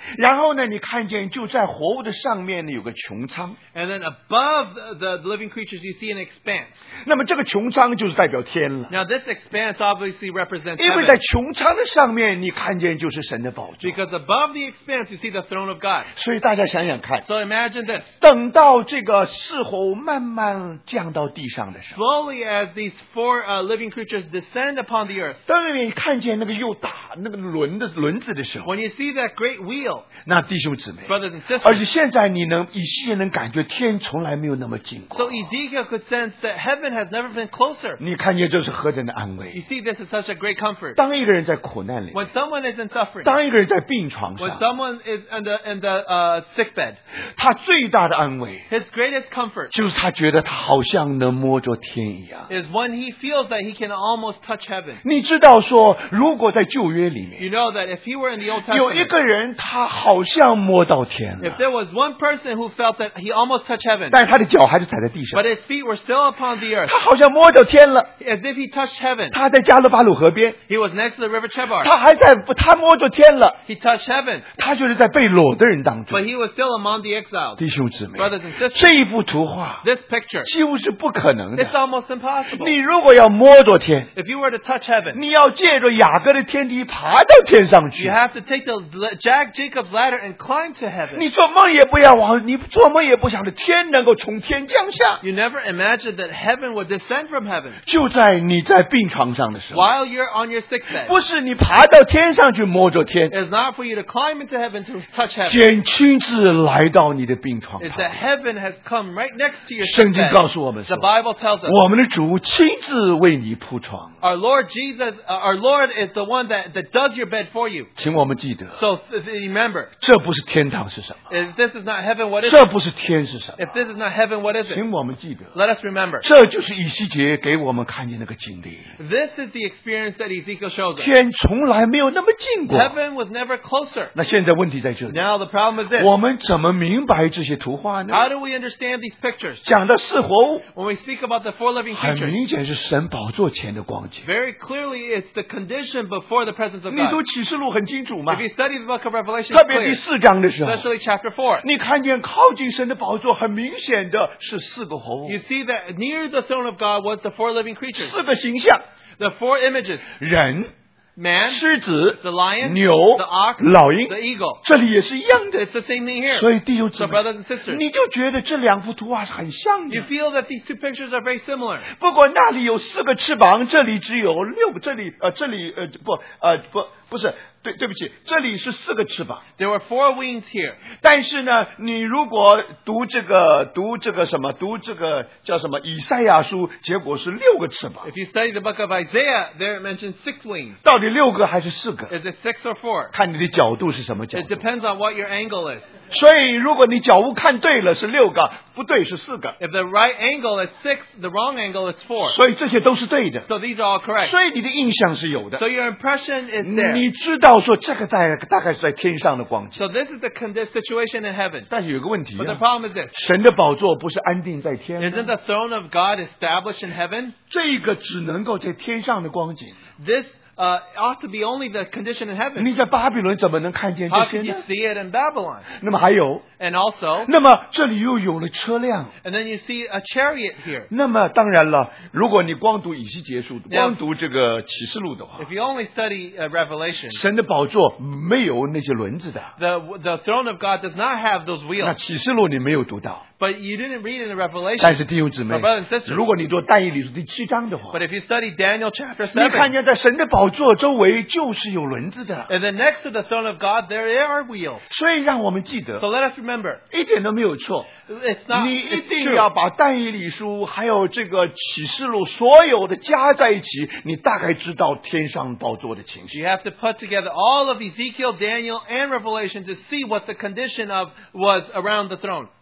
然后呢，你看见就在活物的上面呢有个穹苍， And then above the living creatures, you see an expanse. 那么这个穹苍就是代表天了。 Now, this expanse obviously represents 因为在 heaven. 穹苍的上面，你看见就是神的宝座。 Because above the expanse, you see the throne of God. 所以大家想想看， So imagine this. 等到这个四活慢慢降到地上的时候， Slowly, as these four living creatures descend upon the earth, 当你看见那个又大那个轮子的时候， when you see that great wheel, 那弟兄姊妹， brothers and 而 sisters, 且现在以西结能感觉天从来没有那么近过。 so Ezekiel could sense that heaven has never been closer. 你看见这是何等的安 You 慰！ see, this is such a great comfort. 当一个人在苦难里， When someone is in suffering, 当一个人在病床 when 上， someone is in the sick bed, 他最大的安慰 his greatest comfort 就是他觉得他好像能摸着天一样。 is when he feels that he can almost touch heaven. 你知道说，如果在旧约里面 You know that if he were in the Old 有一 Testament, 个人，他好像摸到天 if 了， there was one person who felt that he almost touched heaven, 但他的脚还是踩在地上 but，his feet were still upon the earth, 他好像摸着天了。 as if he touched heaven. 他在加勒巴鲁河边， He was next to the river Chebar. 他摸着天了， He touched heaven, 他就是在被掳的人当中 but。he was still among the exiles. 弟兄姊妹， Brothers and sisters, 这一幅图画 this picture, 几乎是不可能 it's 的。 almost impossible. 你如果要摸着天， If you were to touch heaven, 你要借着雅各的天梯爬到天上 you 去。 have to take the Jacob's ladder and climb to heaven. 你做梦也不要你做梦也不想着天能够从天降下。 You never imagined that heaven would descend from heaven 就在你在病床上的时候， while you're on your sick bed. 不是你爬到天上去摸着天， It's not for you to climb into heaven to touch heaven. 天亲自来到你的病床 It's 旁 that。heaven has come right next to your 圣 sick 经 bed. 告诉我们 The 说， Bible tells us 我们的主亲自为你铺床。 our Lord Jesus, our Lord is the one that does your bed for you. 请我们记得， So remember, 这不是天堂是什么？ if this is not heaven, what is 这 it? 不是天是什么？ If this is not heaven, what is it? 请我们记得， Let us remember. 这就是以西结给我们看见那个经历。 This is the experience that Ezekiel shows us. 天从来没有那么近过。 Heaven was never closer. 那现在问题在这里， Now the problem is this. 我们怎么明白这些图画呢？ How do we understand these pictures? 讲的是活物， When we speak about the four living 很 creatures, 明显是神宝座前的光景。 very clearly it's the condition before the presence of 你读 God. 启示录很清楚嘛 If，you study the book of Revelation, 特 it's 别第 clear, 4章的时候， especially chapter 4. 你看见靠近神的宝座，很明显的是4个活物， You see that near the throne of God was the four living creatures. 4个形象： The four images. 人、 Man, 狮子、 the lion, 牛 the ox, 老鹰 the，eagle. 这里也是一样的。 It's the same thing here. 所以弟兄姊 So 妹， brothers and sisters, 你就觉得这2幅图画是很像 you 的。 feel that these two pictures are very similar. 不过那里有4个翅膀，这里只有6个，对不起，这里是4个翅膀。 There were four wings here. 但是呢，你如果读这个叫什么以赛亚书，结果是6个翅膀， If you study the book of Isaiah, there it mentions 6 wings. 到底6个还是4个？ Is it 6 or 4? 看你的角度是什么角 It 度。 depends on what your angle is. 所以，如果你角度看对了是6个，不对是4个， If the right angle is 6, the wrong angle is 4. 所以这些都是对的。 So these are all correct. 所以你的印象是有的 So，your impression is there. 你知道说这个大概是在天上的光景。 So this is the situation in heaven. 但是有个问题 But the 啊， problem is this. 神的宝座不是安定在天 Isn't 吗？ the throne of God established in heaven? 这个只能够在天上的光景。 This ought to be only the condition in heaven. 你在巴比伦怎么能看见这 How 些 can you 呢？ see it in Babylon? 那么还有， And also, 那么这里又有了车辆。 and then you see a chariot here. 那么当然了，如果你光读以西结书，光读这个启示录的话， If you only study Revelation, 神的宝座没有那些轮子的。 the throne of God does not have those 那 wheels. 启示录你没有读到， But you didn't read it in 但 Revelation. 是弟兄姊妹 My brothers and sisters， 如果你读但以理书第7章的话， But if you study Daniel chapter 你看 7, 见在神的宝座周围就是有轮子的， and then next to the throne of God, there are wheels. 所以让我们记得 So let us remember, 一点都没有错。 it's not, 你一 it's 定 true. 要把但以理书还有这个启示录所有的加在一起，你大概知道天上宝座的情形。 You have to put together all of Ezekiel, Daniel, and Revelation to see what the condition was around the throne.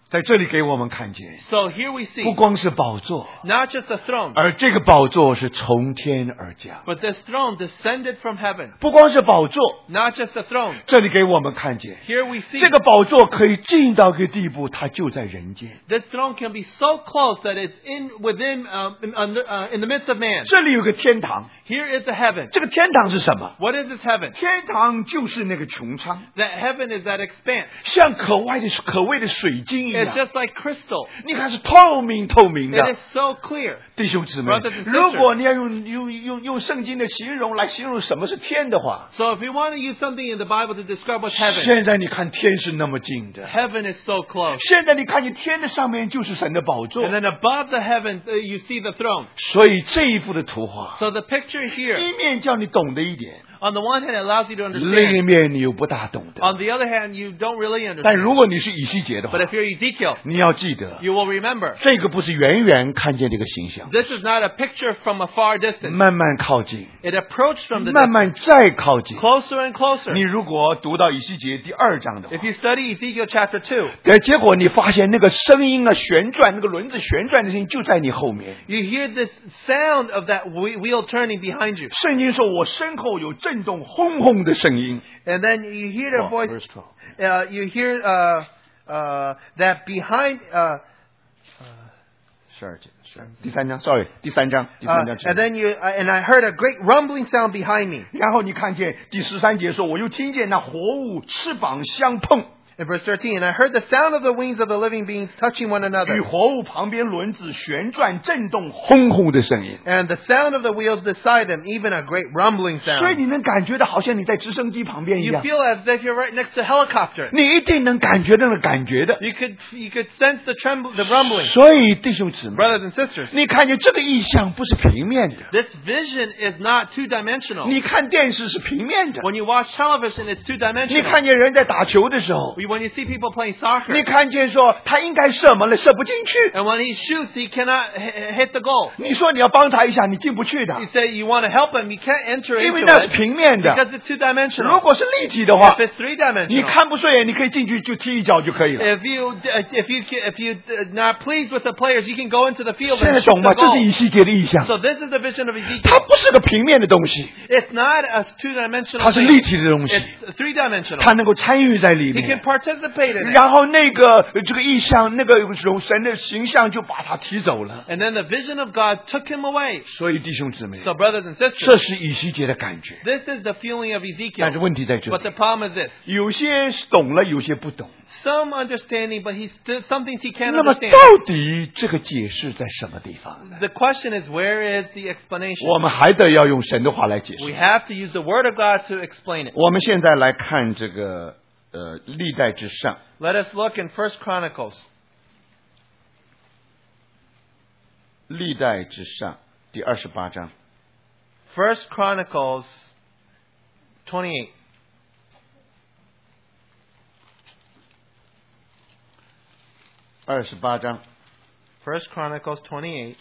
在这里给我们看见， So here we see 不光是宝座， not just a throne, 而这个宝座是从天而降。 but this throne descended from heaven. 不光是宝座， Not just a throne. 这里给我们看见， Here we see 这个宝座可以近到个地步，它就在人间。 this throne can be so close that it's in the midst of man. 这里有个天堂， Here is a heaven. 这个天堂是什么？ What is this heaven? 天堂就是那个穹苍， That heaven is that expanse. 像可谓的水晶一 It's 样， just like crystal. 你看是透明 It 的 is。so clear. 弟兄姊妹 Brothers and，sisters 如果你要用圣经的形容来形容什么是天的话， So if we want to use something in the Bible to describe what's heaven, 现在你看天是那么近的， heaven is so close. 现在你看见天的上面就是神的宝座 And，then above the heavens, you see the throne. 所以这一幅的图画， So the picture 一 here, 面叫你懂得一点， on the one hand, it allows you to 另 understand. 一面你又不大懂得。 On the other hand, you don't really 但 understand. 如果你是以西结的话 But，if you're Ezekiel, 你要记得， you will remember. 这个不是远远看见这个形象， This is not a picture from a far distance. 慢慢靠近， It approached from the 慢 distance, 慢再靠近。 closer and closer. 你如果读到以西结第2章的话 If，you study Ezekiel chapter 2, 结果你发现那个声音啊旋转，那个轮子旋转的声音就在你后面。 you hear this sound of that wheel turning behind you. 圣经说我身后有震动轰轰的声音。 And then you hear the voice, Verse 12 you hear that behind, 12节，第3章 ，sorry， 第3章 and then and I heard a great rumbling sound behind me. 然后你看见第13节说，我又听见那活物翅膀相碰， In verse 13, and I heard the sound of the wings of the living beings touching one 与 another, 活物旁边轮子旋转震动轰轰的声音。 and the sound of the wheels beside them, even a great rumbling 所以 sound. 你能感觉到好像你在直升机旁边一 You 样， feel as if you're right next to a helicopter. 你一定能感觉到那感觉的。 You could sense the rumbling. 所以弟兄姊妹， Brothers and sisters, 你看见这个意象不是平面的， this vision is not two-dimensional. 你看电视是平面的， When you watch television, it's 你 two-dimensional. 看见人在打球的时候， When you see people playing 你 soccer, 看见说他应该射门了，射不进去， and when he shoots, he cannot hit the goal. 你说你要帮他一下，你进不去的 You，say you want to help him, you can't enter 因为 into 那是 it 平面的。 because it's 如 two-dimensional. 果是立体的话 If，it's 你 three-dimensional, 看不顺眼，你可以进去就踢一脚就可以了。 if you not pleased with the players, you can go into the field 现 and 在 shoot 懂吗？ the 这是以 goal. 西结的意象， So this is the vision of 它 Ezekiel. 不是个平面的东西， It's not a two-dimensional 它是立 thing. 体的东西， It's three-dimensional. 它能够参与在里 He can 面。 participate in it. 然后那个这个意象，那个神的形象就把他提走了。 And then the vision of God took him away. 所以弟兄姊妹， So brothers and 这 sisters, 是以西结的感觉。 this is the feeling of 但是 Ezekiel. 问题在这 But 里， the problem is this. 有些懂了，有些不懂。 Some understanding, but some things he can't 那么 understand. 到底这个解释在什么地方呢？ The question is, where is the explanation? 我们还得要用神的话来解 We 释。 have to use the Word of God to explain it. 我们现在来看这个历代之上， Let us look in 1 Chronicles. 历代之上第28章。 1 Chronicles 28. 28章， 1 Chronicles 28.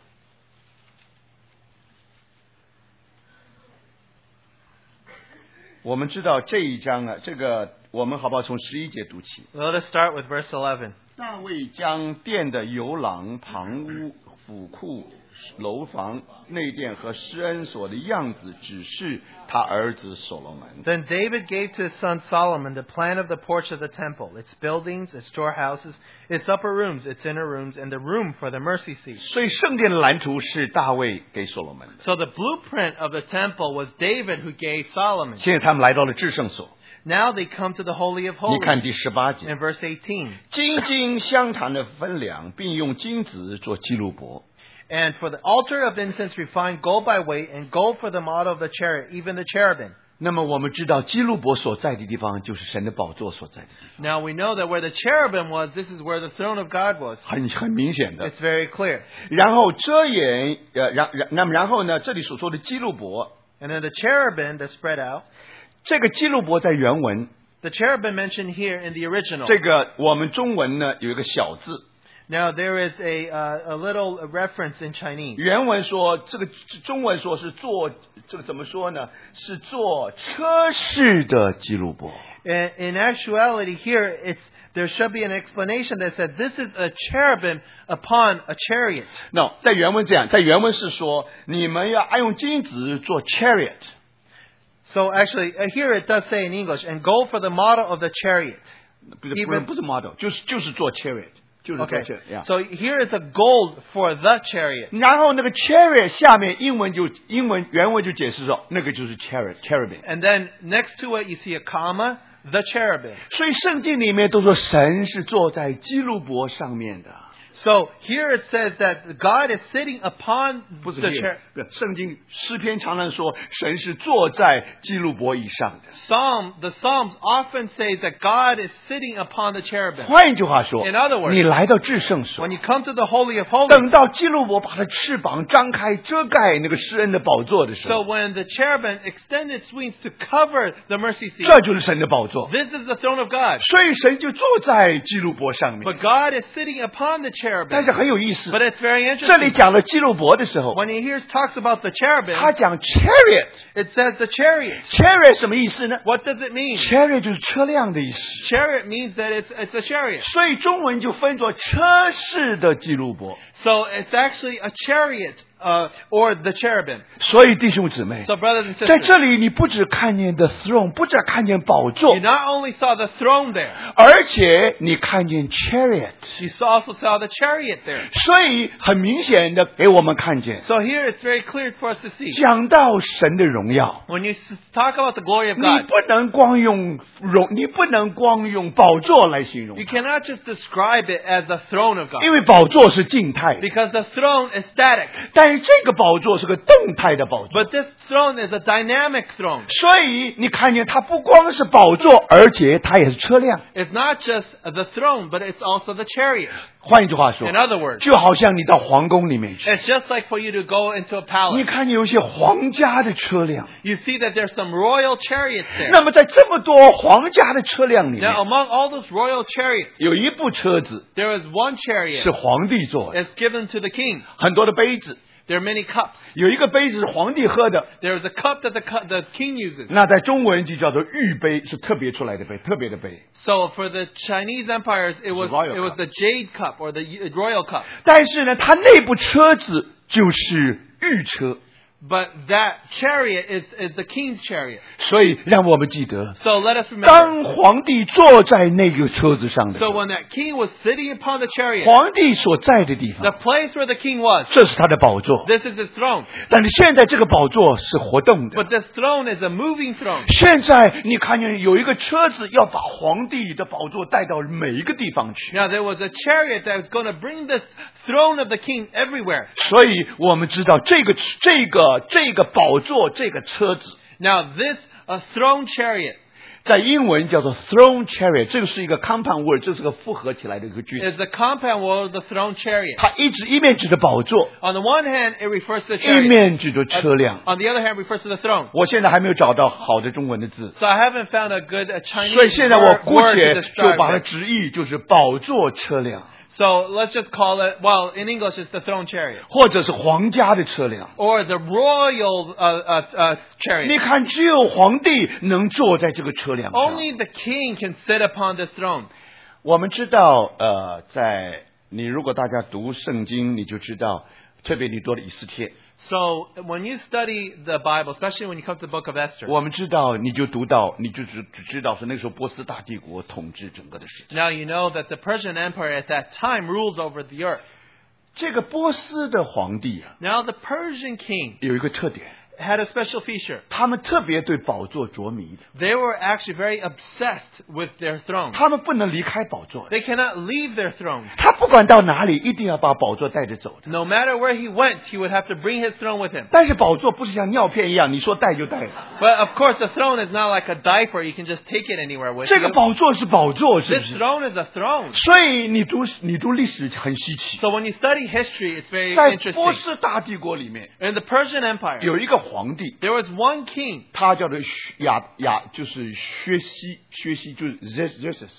我们知道这一章啊，这个我们好不好从11节读起？ Let us start with verse 11. 大卫将殿的游廊、旁屋、府库、楼房、内殿和施恩所的样子指示他儿子所罗门。 Then David gave to his son Solomon the plan of the porch of the temple, its buildings, its storehouses, its upper rooms, its inner rooms, and the room for the mercy seat. 所以圣殿的蓝图是大卫给所罗门的。 So the blueprint of the temple was David who gave Solomon. 现在他们来到了至圣所， Now they come to the Holy of 你看 Holies 第18节， in verse 18. 金金相谈的分量，并用金子做记录簿。 And for the altar of incense refined gold by weight, and gold for the model of the chariot, even the cherubim. 那么我们知道基路伯所在的地方就是神的宝座所在的地方， Now we know that where the cherubim was, this is where the throne of God was. 很明显的。 It's very clear. 然后遮掩，然后呢，这里所说的基路伯， And then the cherubim that spread out, 这个基路伯在原文， the cherubim mentioned here in the original. 这个我们中文呢有一个小字， Now there is a little reference in Chinese. 原文说这个中文说是做这个怎么说呢？是做车式的基路伯。 In actuality, here there should be an explanation that says this is a cherubim upon a chariot. No， 在原文这样，在原文是说你们要爱用金子做 chariot。 So actually, here it does say in English, and go for the model of the chariot. 不是 model， 就是做 chariot， 就是做 Okay. chariot。Yeah. So here is a gold for the chariot. 然后那个 chariot 下面原文就解释说，那个就是 cherubim。 And then next to it, you see a comma, the cherubim. 所以圣经里面都说神是坐在基路伯上面的。 So here it says that God is sitting upon 不是 the cherubim. 圣经诗篇常常说神是坐在基路伯以上的。 The Psalms often say that God is sitting upon the cherubim. 换一句话说， In other words, 你来到至圣所 When，you come to the Holy of Holies, 等到基路伯把他翅膀张开遮盖那个施恩的宝座的时 so 候， when the cherubim extend its wings to cover the mercy seat, 这就是神的宝座。 this is the throne of God. 所以神就坐在基路伯上面。 But God is sitting upon the 但 cherubim. 是很有意思， But it's very 这里 interesting. 讲了基路伯的时候， When he here talks about the cherubim, 他讲 chariot， it says the chariot. chariot 什么意思呢 What does it mean? ？chariot 就是车辆的意思， Chariot means that it's a chariot. 所以中文就分作车式的基路伯。 So it's actually a chariot or the cherubim. 所以弟兄姊妹， So brothers and 在 sisters, 这里你不只看见 the throne， 不只看见宝座 you， not only saw the throne there, 而且你看见 chariot， you also saw the chariot there. 所以很明显的给我们看见， So here it's very clear for us to see. 讲到神的荣耀， When you talk about the glory of 你 God, 不能光用宝座来形容 you，cannot just describe it as the throne of God. 因为宝座是静态的， Because the throne is static. 但是这个宝座是个动态的宝座。 But this throne is a dynamic throne. 所以你看见它不光是宝座，而且它也是车辆。 It's not just the throne, but it's also the chariot. 换一句话说 In，other words, 就好像你到皇宫里面去， it's just like for you to go into a 你 palace. 看见有一些皇家的车辆。 You see that there's some royal chariots there. 那么在这么多皇家的车辆里面， Now, among all those royal chariots, 有一部车子 there is one chariot 是皇帝坐的， that's given to the king. 很多的杯子， There are many cups. 有一个杯子是皇帝喝的， There is a cup that the king uses. 那在中文就叫做御杯，是特别出来的杯，特别的杯。 So for the Chinese empires, it was Royal cup. the jade cup or the royal cup. 但是呢，它那部车子就是御车， But that chariot is the king's chariot. 所以让我们记得， So let us remember. 当皇帝坐在那个车子上的时 So 候， when that king was sitting upon the chariot, 皇帝所在的地 the 方， place where the king was, 这是他的宝座。 this is his throne. 但是现在这个宝座是活动的。 But this throne is a moving throne. 现在你看见有一个车子要把皇帝的宝座带到每一个地方去， Now there was a chariot that was going to bring this throne of the king everywhere. 所以我们知道这个宝座这个车子 Now this throne chariot 在英文叫做 throne chariot， 这个是一个 compound word， 这是个复合起来的一个句 is 子。 the compound word of the throne chariot. 它一面指着宝座， On the one hand, it refers to the 一 chariot. 面指着车辆。 On the other hand, it refers to the throne. 我现在还没有找到好的中文的字， So I haven't found a good Chinese 所以现在我 word 姑 to 且就 describe 把它 it. 直译就是宝座车辆， So let's just call it, well, in English, it's the throne chariot. 或者是皇家的车辆。 Or the royal 你 chariot. 看，只有皇帝能坐在这个车辆上。 Only the king can sit upon this throne. 我们知道，如果大家读圣经，你就知道，特别你读了以斯帖， So when you study the Bible, especially when you come to the book of Esther, 我们知道，你就读到，你就只知道是那个时候波斯大帝国统治整个的世界。 now you know that the Persian Empire at that time rules over the earth. 这个波斯的皇帝啊， Now the Persian king 有一个特点， had a special feature. 他们特别对宝座着迷的， They were actually very obsessed with their throne. 他们不能离开宝座的。 They cannot leave their thrones. 他不管到哪里，一定要把宝座带着走的。 No matter where he went, he would have to bring his throne with him. 但是宝座不是像尿片一样，你说带就带了。 But of course, the throne is not like a diaper. You can just take it anywhere with 这个 you. 宝座是宝座，是不 This 是？ throne is a throne. 所以你读历史很稀奇。 So when you study history, it's very 在 interesting. 波斯大帝国里面， In the Persian Empire, 有一个皇帝， there was one king. 他叫做就是薛西就是 Xerxes。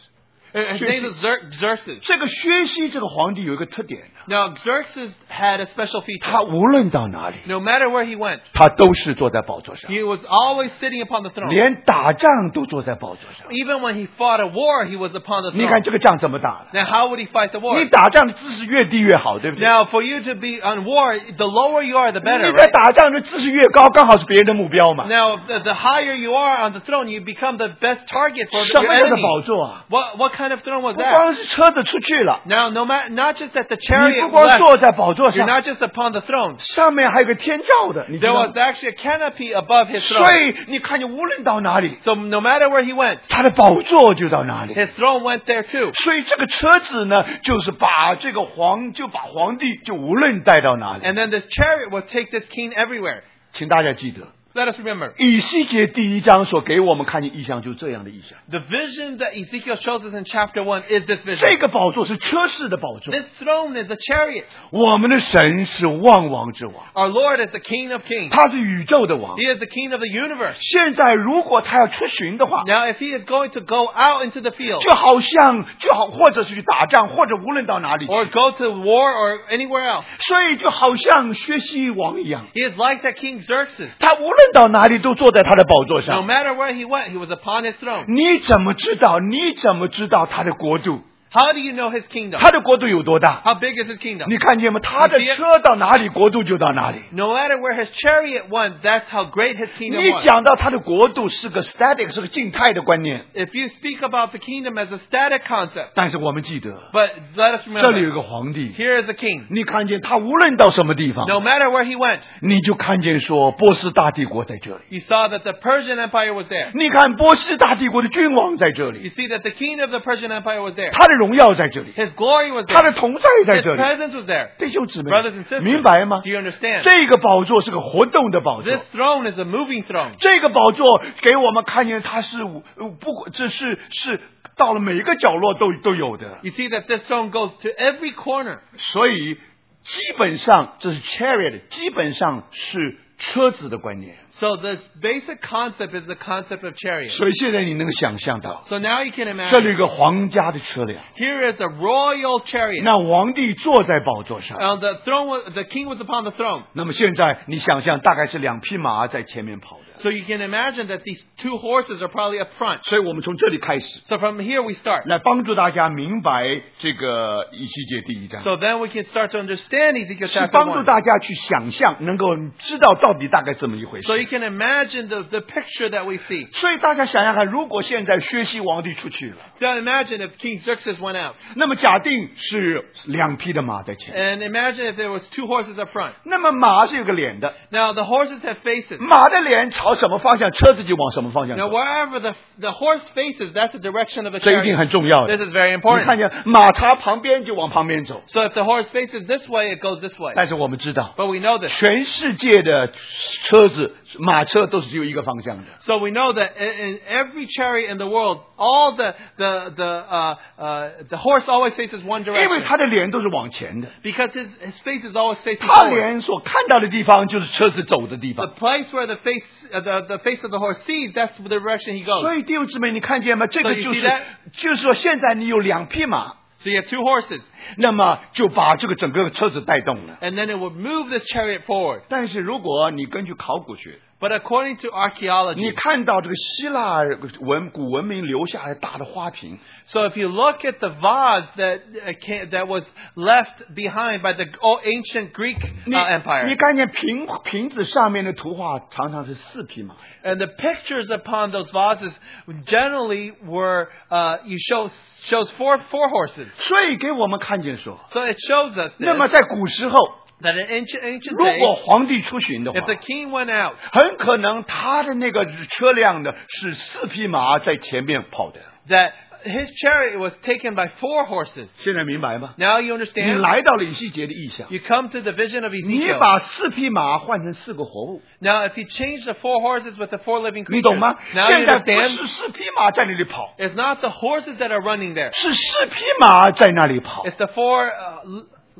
His name is Xerxes. 这个薛西这个皇帝有一个特点， Now, Xerxes had a special 他 feature. 无论到哪里， No matter where he went, 他都是坐在宝座上， he was always sitting upon the throne. 连打仗都坐在宝座上。 Even when he fought a war, he was upon the 你看 throne. 这个仗怎么打的？ Now, how would he fight the war? 你打仗的姿势越低越好，对不对？ Now, for you to be on war, the lower you are, the better, 你在 right? 打仗的姿势越高，刚好是别人的目标嘛。 Now, the higher you are on the throne, you become the best target for 什 your 么叫做 enemy. 宝座啊？ What kind of throne was 不 that? 光是车子出去了， Now, not just that the 你 chariot 不光 left, 坐在宝座 you're 上， not just upon the throne. 上面还有个天照的，你知 There 道 was 吗？ actually a canopy above his 所 throne. 以你看见无论到哪里， So no matter where he went, 他的宝座就到哪里。 his throne went there too. 所以这个车子呢，就是把这个皇帝就无论带到哪里。 And then this chariot will take this king everywhere. 请大家记得， Let us remember. 以西结第一章所给我们看见意象，就是这样的意象。 The vision that Ezekiel shows us in chapter 1 is this 这 vision. 个宝座是车式的宝座， This throne is a chariot. 我们的神是万王之王， Our Lord is the King of kings. 他是宇宙的王。 He is the King of the universe. 现在如果他要出巡的话， Now, if he is going to go out into the field 或者是去打仗，或者无论到哪里去， or go to war or anywhere else, 所以就好像薛西王一样， he is like that King Xerxes. 他无论到哪里都坐在他的宝座 No 上。 matter where he went, he was upon his throne. 你怎么知道他的国度？ How do you know his kingdom? 他的国度有多大？ How big is his kingdom? 你看见吗？他的车到哪里，国度就到哪里。 No matter where his chariot went, that's how great his kingdom 你 was. 讲到他的国度是个 static， 是个静态的观念， If you speak about the kingdom as a static concept, 但是我们记得 but let us 这里有 remember, 个皇帝， here is a king. 你看见他无论到什么地方， No matter where he went, 你就看见说波斯大帝国在这里。 you saw that the Persian Empire was there. 你看波斯大帝国的君王在这 You 里， see that the king of the Persian Empire was there. 他的荣耀在这里， His glory was 他的 there. 同在在 His 这里。 presence was there. 弟兄姊妹 Brothers and sisters, 明白吗 do？you understand? 这个宝座是个活动的宝座 This，throne is a moving throne. 这个宝座给我们看见它是这是到了每一个角落都有的， You see that this throne goes to every corner. 所以基本上这是 chariot， 基本上是车子的观念。 So this basic concept is the concept of chariot. 所以现在你能想象到， So now you can 这里有 imagine, 个皇家的车辆， here is a royal chariot. 那皇帝坐在宝座上。 The king was upon the throne. 那么现在你想象，大概是2匹马在前面跑的。 So you can imagine that these two horses are probably up front. 所以我们从这里开始， So from here we start. 来帮助大家明白这个以西结第一章， So then we can start to understand Ezekiel 是 chapter 帮助 1. 大家去想象，能够知道到底大概怎么一回 So 事。 you can imagine the picture that we see. 所以大家想想看，如果现在薛西皇帝出去了， Now imagine if King Xerxes went out. 那么假定是2匹的马在前面， And imagine if there was two horses up front. 那么马是有个脸的， Now the horses have faces. 马的脸朝什么方向，车子就往什么方向 Now 走， wherever the horse faces, that's the direction of the 这一定 chariot. 很重要的。 This is very 你看 important. 见马朝旁边就往旁边走， So if the horse faces this way, it goes this way. 但是我们知道， But we know this. 全世界的车子马车都是只有一个方向的。 So we know that in every chariot in the world, all the horse always faces one 因为 direction 他的脸都是往前的， because his face is always facing 他 forward. 脸所看到的地方就是车子走的地 The 方。 place where the face of the horse sees, that's the direction he 所 goes. 以弟兄姊妹，你看见吗？这个 So you 就 see 是 that? 就是说，现在你有2匹马， So you have two horses, 那么就把这个整个车子带动了。 and then it would move this chariot forward. 但是如果你根据考古学， But according to 你 archaeology, 看到这个希腊古文明留下来大的花瓶， so if you look at the vase that was left behind by the ancient Greek 你 empire, 看见瓶子上面的图画常常是4匹马， and the pictures upon those vases generally were shows four horses. 所以给我们看见说， So it shows us 那么 this, 在古时候， that in ancient 如果 days, 皇帝出巡的话 if，the king went out, 很可能他的那个车辆呢是4匹马在前面跑的。 that his chariot was taken by four horses. 现在明白吗？ Now you 你 understand? 来到了以西结的意象， You come to the vision of 你 Ezekiel. 把4匹马换成4个活物， Now, if you change the four horses with the four living 你 creatures, 懂吗？ now you 现在不 understand? 是4匹马在那里跑， It's not the horses that are running there. 是4匹马在那里跑。 It's the four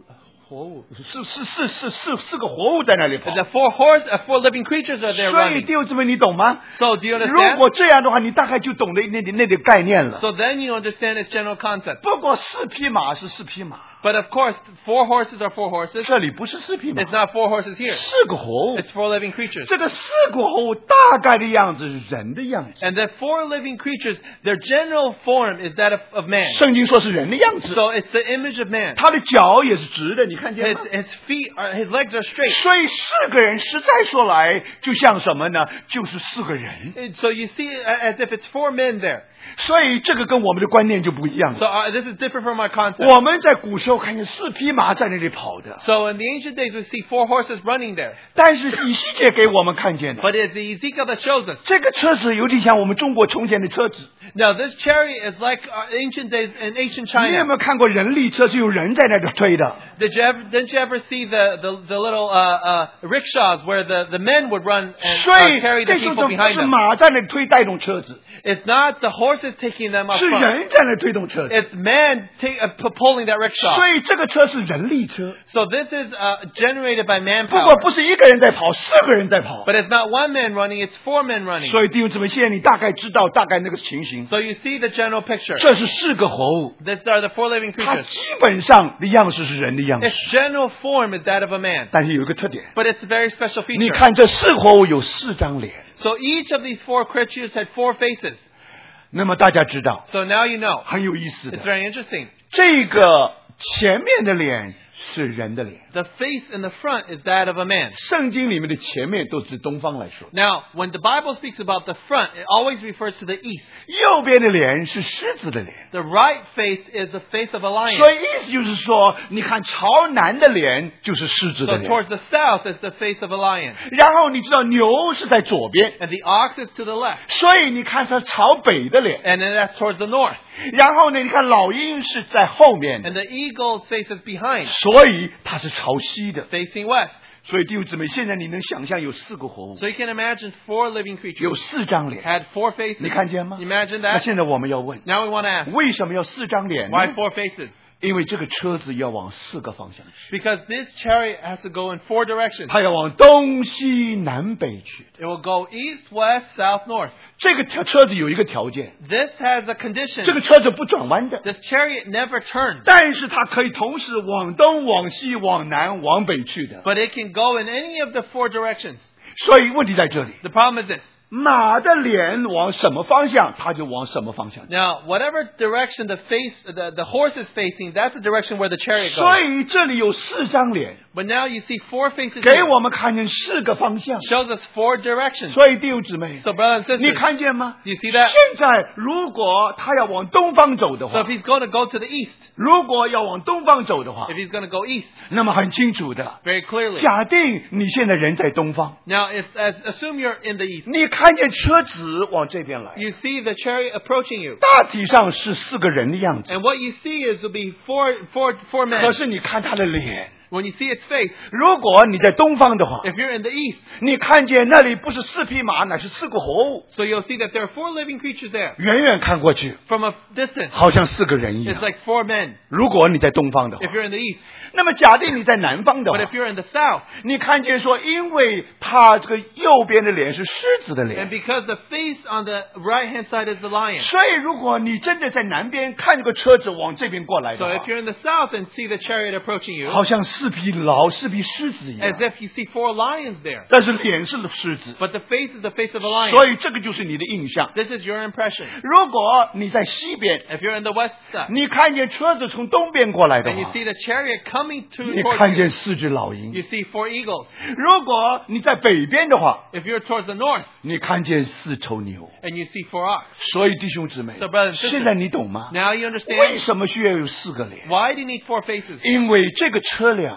活物，四个活物在那里跑。 The four living creatures are there 所以 running. 弟兄姊妹，你懂吗？ So do you 如 understand? 果这样的话，你大概就懂得那点概念了。 So then you understand its general concept. 不过4匹马是4匹马， But of course, 4 horses are 4 horses. 这里不是4匹马， It's not 4 horses here. 4个活物。 It's 4 living creatures. 这个4个活物大概的样子是人的样子。 And the 4 living creatures, their general form is that of man. 圣经说是人的样子， So it's the image of man. 他的脚也是直的，你看见 His, 吗？ his feet are, his legs are straight. 所以4个人实在说来，就像什么呢？就是4个人。 So you see as if it's 4 men there. 所以这个跟我们的观念就不一样 So 了。 this is different from our concept. 我们在古时候看见4匹马在那里跑的， So in the ancient days, we see 4 horses running there. 但是以西结给我们看见的， But it's the Ezekiel that shows us. 这个车子有点像我们中国从前的车子。 Now, this chariot is like ancient days in ancient 你有 China. 没有看过人力车是有人在那里推的？ Didn't you ever see the little rickshaws where the men would run and 所以 carry the 那时候 people 不 behind 是 them? 马在那里推带动车子， It's not the horses taking them up 是 front. 人在那里推动车子。 It's men pulling that 所 rickshaw. 以这个车是人力车， So this is generated by 不过 manpower. 不是一个人在跑，4个人在跑。 But it's not 1 man running, it's 4 men running. 所以弟兄姊妹，现在你大概知道大概那个情形。 So you see the general picture. 这是4个活物， These are the 4 living 它 creatures. 基本上的样式是人的样式， Its general form is that of a man. 但是有一个特点， But it's a very special 你 feature. 看这4个活物有4张脸。 So each of these 4 creatures had 4 faces. 那么大家知道， So now you know. 很有意思 It's 的， very interesting. 这个前面的脸是人的脸。 The face in the front is that of a man. 圣经里面的前面都指东方来说， Now, when the Bible speaks about the front, it always refers to the east. 右边的脸是狮子的脸。 The right face is the face of a lion. 所以意思就是说，你看朝南的脸就是狮子 So 的脸， towards the south is the face of a lion. 然后你知道牛是在左边， And the ox is to the left. 所以你看它朝北的脸。 And then that's towards the north. 然后呢，你看老鹰是在后面， And the eagle's face is behind, 所以它是朝西的。 facing west. 所以弟兄姊妹，现在你能想象有4个活物， So you can imagine 4 living 有 creatures 4张脸， had 4 faces. 你看见吗？ Imagine 那 that. 现在我们要问， Now we want to ask, 为什么要4张脸呢？ why 4 faces? 因为这个车子要往4个方向去， Because this chariot has to go in 4 directions. 它要往东西南北去。 It will go east, west, south, north. 这个车子有一个条件， This has a condition. 这个车子不转弯的， This chariot never turns, 但是它可以同时往东、往西、往南、往北去的。 but it can go in any of the 4 directions. 所以问题在这里， The problem is this. 马的脸往什么方向，它就往什么方向。 Now, whatever direction the horse is facing, that's the direction where the chariot 所 goes. 以这里有4张脸， But now you see 4 faces 给 here. 我们看见4个方向。 Shows us 4 directions. 所以弟兄姊妹， So brothers and 你 sisters, 看见吗？ you see that? 现在如果他要往东方走的 So 话 if，he's going to go to the east, 如果要往东方走的话 if，he's going to go east, 那么很清楚的， very clearly. 假定你现在人在东方， Now, assume you're in the east. 你看见车子往这边来， You see the chariot approaching you. 大体上是4个人的样子， And what you see is will be four 可 men. 是你看他的脸， When you see its face, 如果你在东方的话， if you're in the east, 你看见那里不是4匹马，乃是4个活物， so you'll see that there are 4 living creatures there. 远远看过去， From a distance, 好像4个人一 it's 样。 like 4 men. 如果你在东方的话 If，you're in the east, 那么假定你在南方的 but 话 if，you're in the south, 你看见说，因为他这个右边的脸是狮子的 and 脸， because the face on the right hand side is the lion, 所以如果你真的在南边看这个车子往这边过来 so 的 if 话， you're in the south and see the chariot approaching you, 好像4匹老、4匹狮子一 as 样， if you see 4 lions there, 但是脸是狮子， but the face is the face of a lion. 所以这个就是你的印象。 This is your impression. 如果你在西边， If you're in the west side, 你看见车子从东边过来的 and you 话， see the chariot coming 你 towards 看 you, 见4只老鹰； you see 4 eagles. 如果你在北边的话， If you're towards the north, 你看见4头牛。 and you see 4 ox. 所以弟兄姊妹 So brothers and，sisters， 现在你懂吗？ Now you 为 understand 什么需要有4个脸？ why do you need 4 faces? 因为这个车辆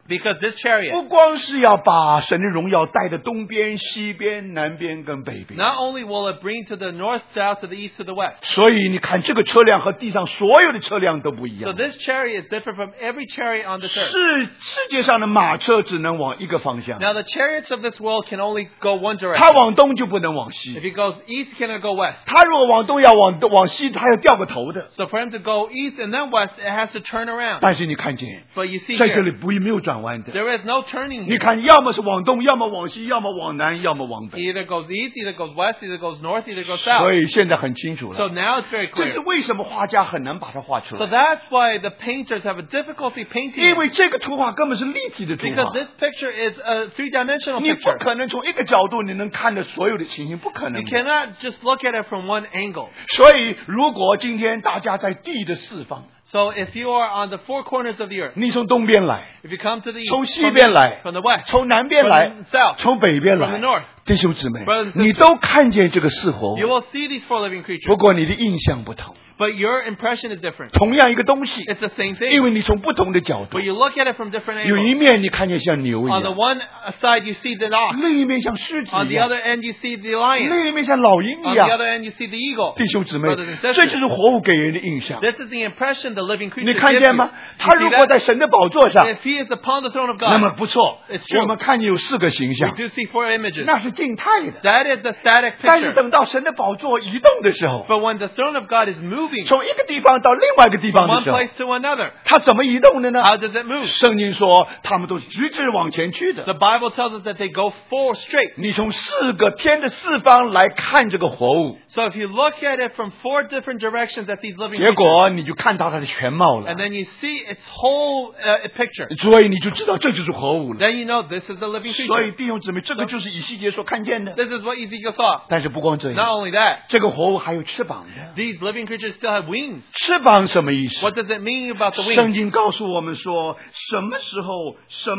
Because this chariot 不光是要把神的荣耀带到东边、西边、南边跟北边， not only will it bring to the north, south, to the east, to the west. 所以你看这个车辆和地上所有的车辆都不一 So 样。 this chariot is different from every chariot on this earth. 世界上的马车只能往一个方向， Now the chariots of this world can only go one 它 direction. 往东就不能往 If 西， he goes east, he cannot go west. 它如果往东要往西，它要掉个头的。 So for him to go east and then west, it has to turn around. 但是你看见， But you see 在这里 here, 没有转弯的。 there is no turning 你 here. 看，要么是往东，要么往西，要么往南，要么往 He 北。 either goes east, either goes west, either goes north, either goes 所 south. 以现在很清楚 So 了， now it's very 这是 clear. 为什么画家很难把它画出 So 来， that's why the painters have a difficulty painting 因 it. 为这个图画根本是立体的图 Because 画， this picture is a three-dimensional 你不 picture. 可能从一个角度你能看到所有的情形，不可能 You 的。 cannot just look at it from one angle. 所以，如果今天大家在地的四方， So if you are on the four corners of the earth, 你从东边来， if you come to the east, 从西 from 边 the, 来， from the west, 从南边来 from the south, 从北边 from 来 the north, 弟兄姊妹 brothers and，sisters， 你都看见这个四活 you 物， will see these four living creatures. 不过你的印象不同。 But your impression is different. 同样一个东西， It's the same 因 thing. 为你从不同的角度 But，you look at it from different 有一 angles. 面你看见像牛一 On the 样， one side, you see the ox. 另一面像狮子 On 一 the 样， other end, you see the lion. 另一面像老鹰一 On the 样。 other end, you see the eagle. 弟兄姊妹 Brothers and，sisters， 这就是活物给人的印象。 This is the impression the living 你 creature 看 gives 见 you. 吗？ You 他 see 如果在 that? 神的宝座上， If he is upon the throne of 那么 God, 不错 It's，true. 我们看见有四个形 we 象， do see four images. 那是静态的。 That is the static 但是 picture. 等到神的宝座移动的时候， But when the throne of God is moving 从一个地方到另外一个地方 from 的 one 时候， place to another, 它怎么移动的呢？ how does it move? 圣经说，他们都是直直往前去的。 The Bible tells us that they go forward straight. 你从四个天的四方来看这个活物， So if you look at it from four different directions at these living 结 creatures, 果你就看到它的全貌了 and，then you see its whole picture, 所以你就知道这就是活物了。 then you know this is the living 所以 creature. 弟兄姊妹，这个就是以西结所看见的。 This is what Ezekiel saw. 但是不光这 Not 样， only that, 这个活物还有翅膀的。 these living creatures still have wings. 翅膀什么意思？ What does it mean about the 圣 wings? 经告诉我们说，什么时候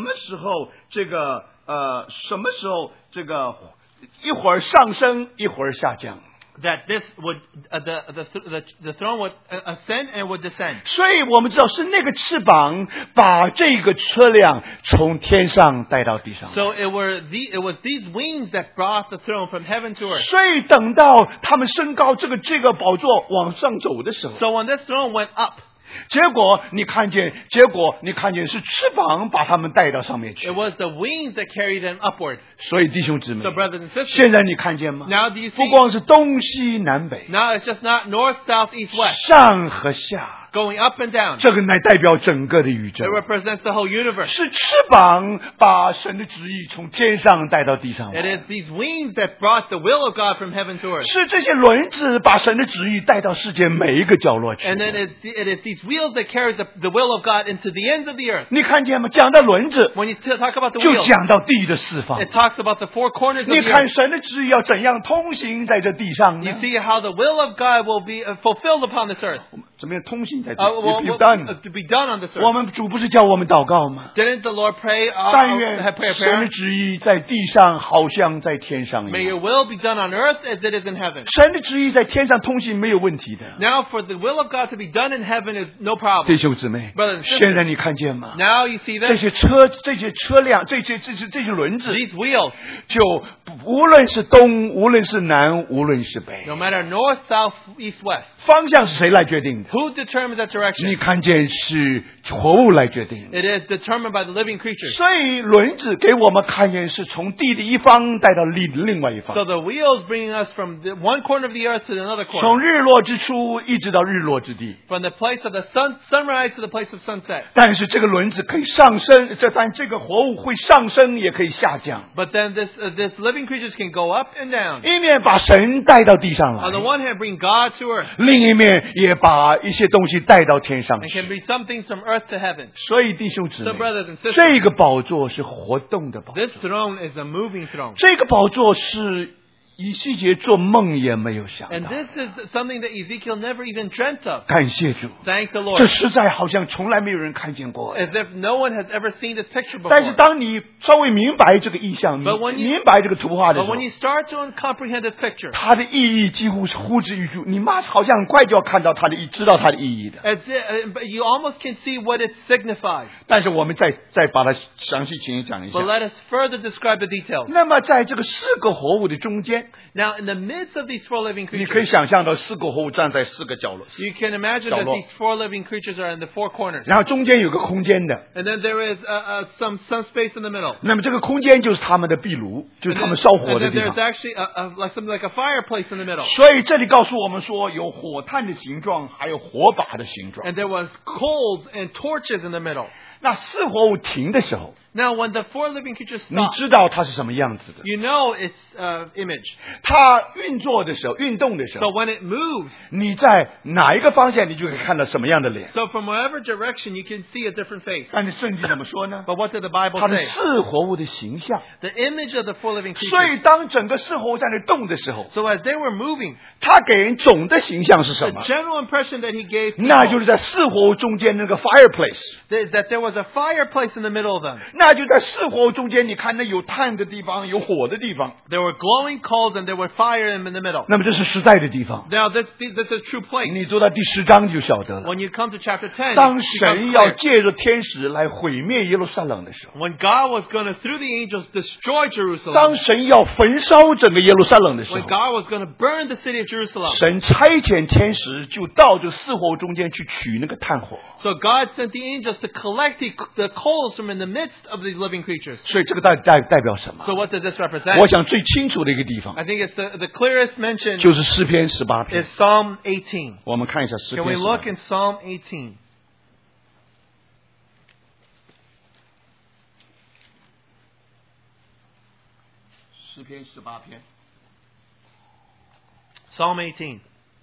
一会儿上升，一会儿下降。 That this would the throne would ascend and would descend. 所以我们知道是那个翅膀把这个车辆从天上带到地上。 So it was these wings that brought the throne from heaven to earth. 所以等到他们升高这个宝座往上走的时候， So when this throne went up, 结果你看见是翅膀把他们带到上面去 it。was the wings that carried them upward. 所以弟兄姊妹 So，brothers and sisters, 现在你看见吗？ now do you 不 see? 光是东西南北， Now it's just not north, south, east, west, 上和下， going up and down. 这个乃代表整个的宇宙 It。represents the whole universe. 是翅膀把神的旨意从天上带到地上 It 来， is these wings that brought the will of God from heaven to earth. 是这些轮子把神的旨意带到世界每一个角落去 And。then it is these wheels that carry the will of God into the ends of the earth. 你看见吗？讲到轮子， When you talk about the 就 wheels, 讲到地的四方。 it talks about the four corners of 你 the 看 earth. 神的旨意要怎样通行在这地上 You 呢？ see how the will of God will be fulfilled upon this earth. 怎么样通行在这 Will ？done。 to be done on this 我 earth. 们主不是叫我们祷告吗？ Didn't the Lord pray? 但愿 Have prayer, 神的 prayer. 旨意在地上，好像在天上一 May 样。 your will be done on earth as it is in heaven. 神的旨意在天上通行没有问题的， Now, for the will of God to be done in heaven is no problem. 弟兄姊妹 Brothers and，sisters 现在你看见吗？ Now you see 这 this. 些车辆，这些轮子， These wheels, 就无论是东，无论是南，无论是北， no matter north, south, east, west, 方向是谁来决定的？ who determines that direction? 你看见是活物来决定的。 It is determined by the living creatures. 所以轮子给我们看见是从地的一方带到另外一方 So，the wheels bringing us from one corner of the earth to another 从 corner. 日落之初一直到日落之地。 From the place of the sunrise to the place of sunset. 但是这个轮子可以上升，但这个活物会上升，也可以下降。 But then this living creatures can go up and down. 一面把神带到地上 On the 来， one hand, bring God to earth. 另一面也把一些东西带到天上 And 去。 can bring some things from earth to heaven. 所以弟兄姊 So, 妹， brothers and sisters, 这个宝座是活动的宝座， this throne is a moving throne. 这个宝座是以西结做梦也没有想 And 到。 this is something that Ezekiel never even dreamt of. 感谢主， Thank the 这 Lord. 实在好像从来没有人看见过。 As if no one has ever seen this picture 但是 before. 当你稍微明白这个意象， But when you- 明白这个图画的 But 时候 when，you start to comprehend this picture, 它的意义几乎是呼之欲出，你妈好像很快就要看到它的意，知道它的意义的。 but you almost can see what it signifies. 但是我们再把它详细情形讲一下 But。let us further describe the details. 那么在这个四个活物的中间， Now, in the midst of these four living 你可以 creatures, 想象到四个活物站在四个角落， you can imagine that these four living creatures are in the four corners. 然后中间有个空间的。 And then there is some space in the middle. 那么这个空间就是他们的壁炉，就是 And 他 then, 们烧火 and 的 then 地 there's 方。 actually something like a fireplace in the middle. 所以这里告诉我们说，有火炭的形状，还有火把的形状。 And there was coals and torches in the middle. 那四活物停的时候， Now, when the four living creatures 你 stop, 知道它是什么样子的。 you know its image. 它运作的时候，运动的时 So 候， when it moves, 你在哪一个方向，你就可以看到什么样的脸。 so from whatever direction, you can see a different face. 但是圣经怎么说呢？ But what did the Bible 它的 say? 四活物的形象。 The image of the four living 所 creatures. 以当整个四活物在那动的时候， So as they were moving, 它给人总的形象是什 the 么？ general impression that he gave 那就 people 是在四活物中间那个 fireplace。 is that there was a fireplace in the middle of them. 那就在四活物中间，你看那有炭的地方，有火的地方， There were glowing coals and there were fire in the middle. 那么这是实在的地方。 Now this is a true place. 你读到第10章就晓得了。 When you come to chapter 10, 当 it 神 becomes 要 clear. 借着天使来毁灭耶路撒冷的时候， When God was going to, through the angels, destroy 当 Jerusalem, 神要焚烧整个耶路撒冷的时 when 候， God was going to burn the city of Jerusalem, 神差遣天使就到这四活物中间去取那个炭火。 so God sent the angels to collect the coals from in the midst of these living creatures. 所以这个代表什么 So？what does this 我 represent? 想最清楚的一个地方 I think it's the clearest mention 就是诗篇18 is 篇。 Psalm 18. 我们看一下诗 Can 篇 we look 18 in Psalm 18? 诗篇18篇 Psalm 18.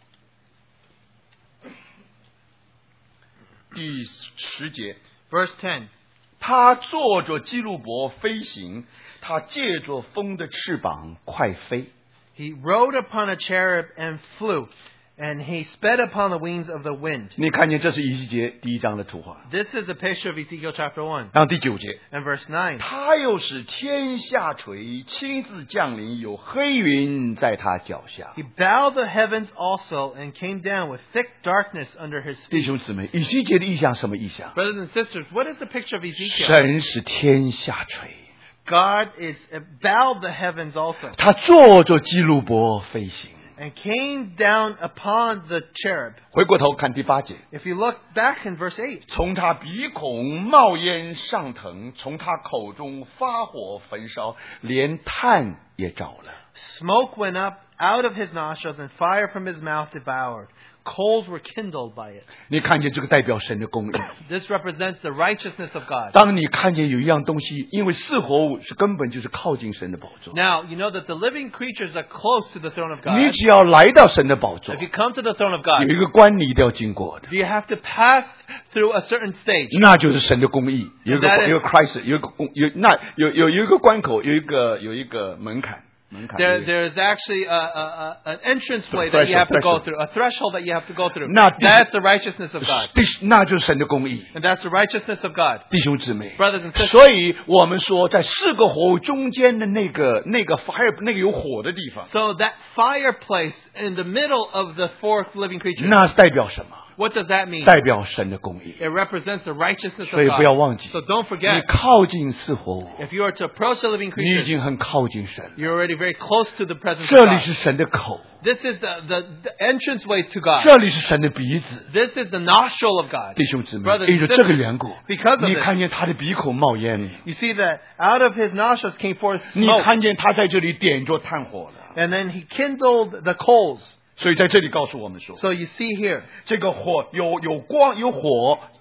第10节。 Verse 10. 他坐着基路伯飞行，他借着风的翅膀快飞。 He rode upon a cherub and flew, and he sped upon the wings of the wind. 你看见这是以西结第1章的图画。 This is a picture of Ezekiel chapter 1. 然后第9节， And verse 9. 他又使天下垂，亲自降临，有黑云在他脚下。 He bowed the heavens also and came down with thick darkness under his 弟 feet. 兄姊妹，以西结的意象什么意象？ Brothers and sisters, what is the picture of Ezekiel? 神使天下垂， God is bowed the heavens also 他坐着基路伯飞行。 and came down upon the cherub. 回过头看第8节， If you look back in verse 8, 从他鼻孔冒烟上腾，从他口中发火焚烧，连炭也着了。 smoke went up out of his nostrils and fire from his mouth devoured. Coals were kindled by it. 你看见这个代表神的公义。 This represents the righteousness of God. 当你看见有一样东西，因为四活物是根本就是靠近神的宝座， Now, you know that the living creatures are close to the throne of 你 God. 只要来到神的宝座 If，you come to the throne of God, 有一个关你一定要经过的， you have to pass through a certain stage. 那就是神的公义。有一个 That is- 有一个 crisis，有一个有一个关口，有一个门槛。 There's actually an entrance way that you have to go through, a threshold that you have to go through. Not this- That's the righteousness of God. 那就是神的公义。 And that's the righteousness of God. 弟兄姊妹， Brothers and sisters. 所以我们说，在四个活物中间的那个 fire 那个有火的地方， So that fireplace in the middle of the four living creatures, 那是代表什么？ what does that mean? 代表神的公义。 It represents the righteousness 所以 of 不要 God. 忘记， So don't 你 forget, 靠近四活物， if you are to approach the living 你已 creatures, 经很靠近神了。 you're already very close to the presence 这 of 里 God. 是神的口， This is the entrance way to God. 这里是神的鼻子。 This is the nostril of God. 弟兄姊妹， Brothers 因 and 着这个 sisters, 缘故， because of 你 this, 看见他的鼻孔冒烟， you see that out of his nostrils came forth 你 smoke, 看见他在这里点着炭火了。 and then he kindled the coals. 所以在这里告诉我们说， So you see here, 这个火有光有火，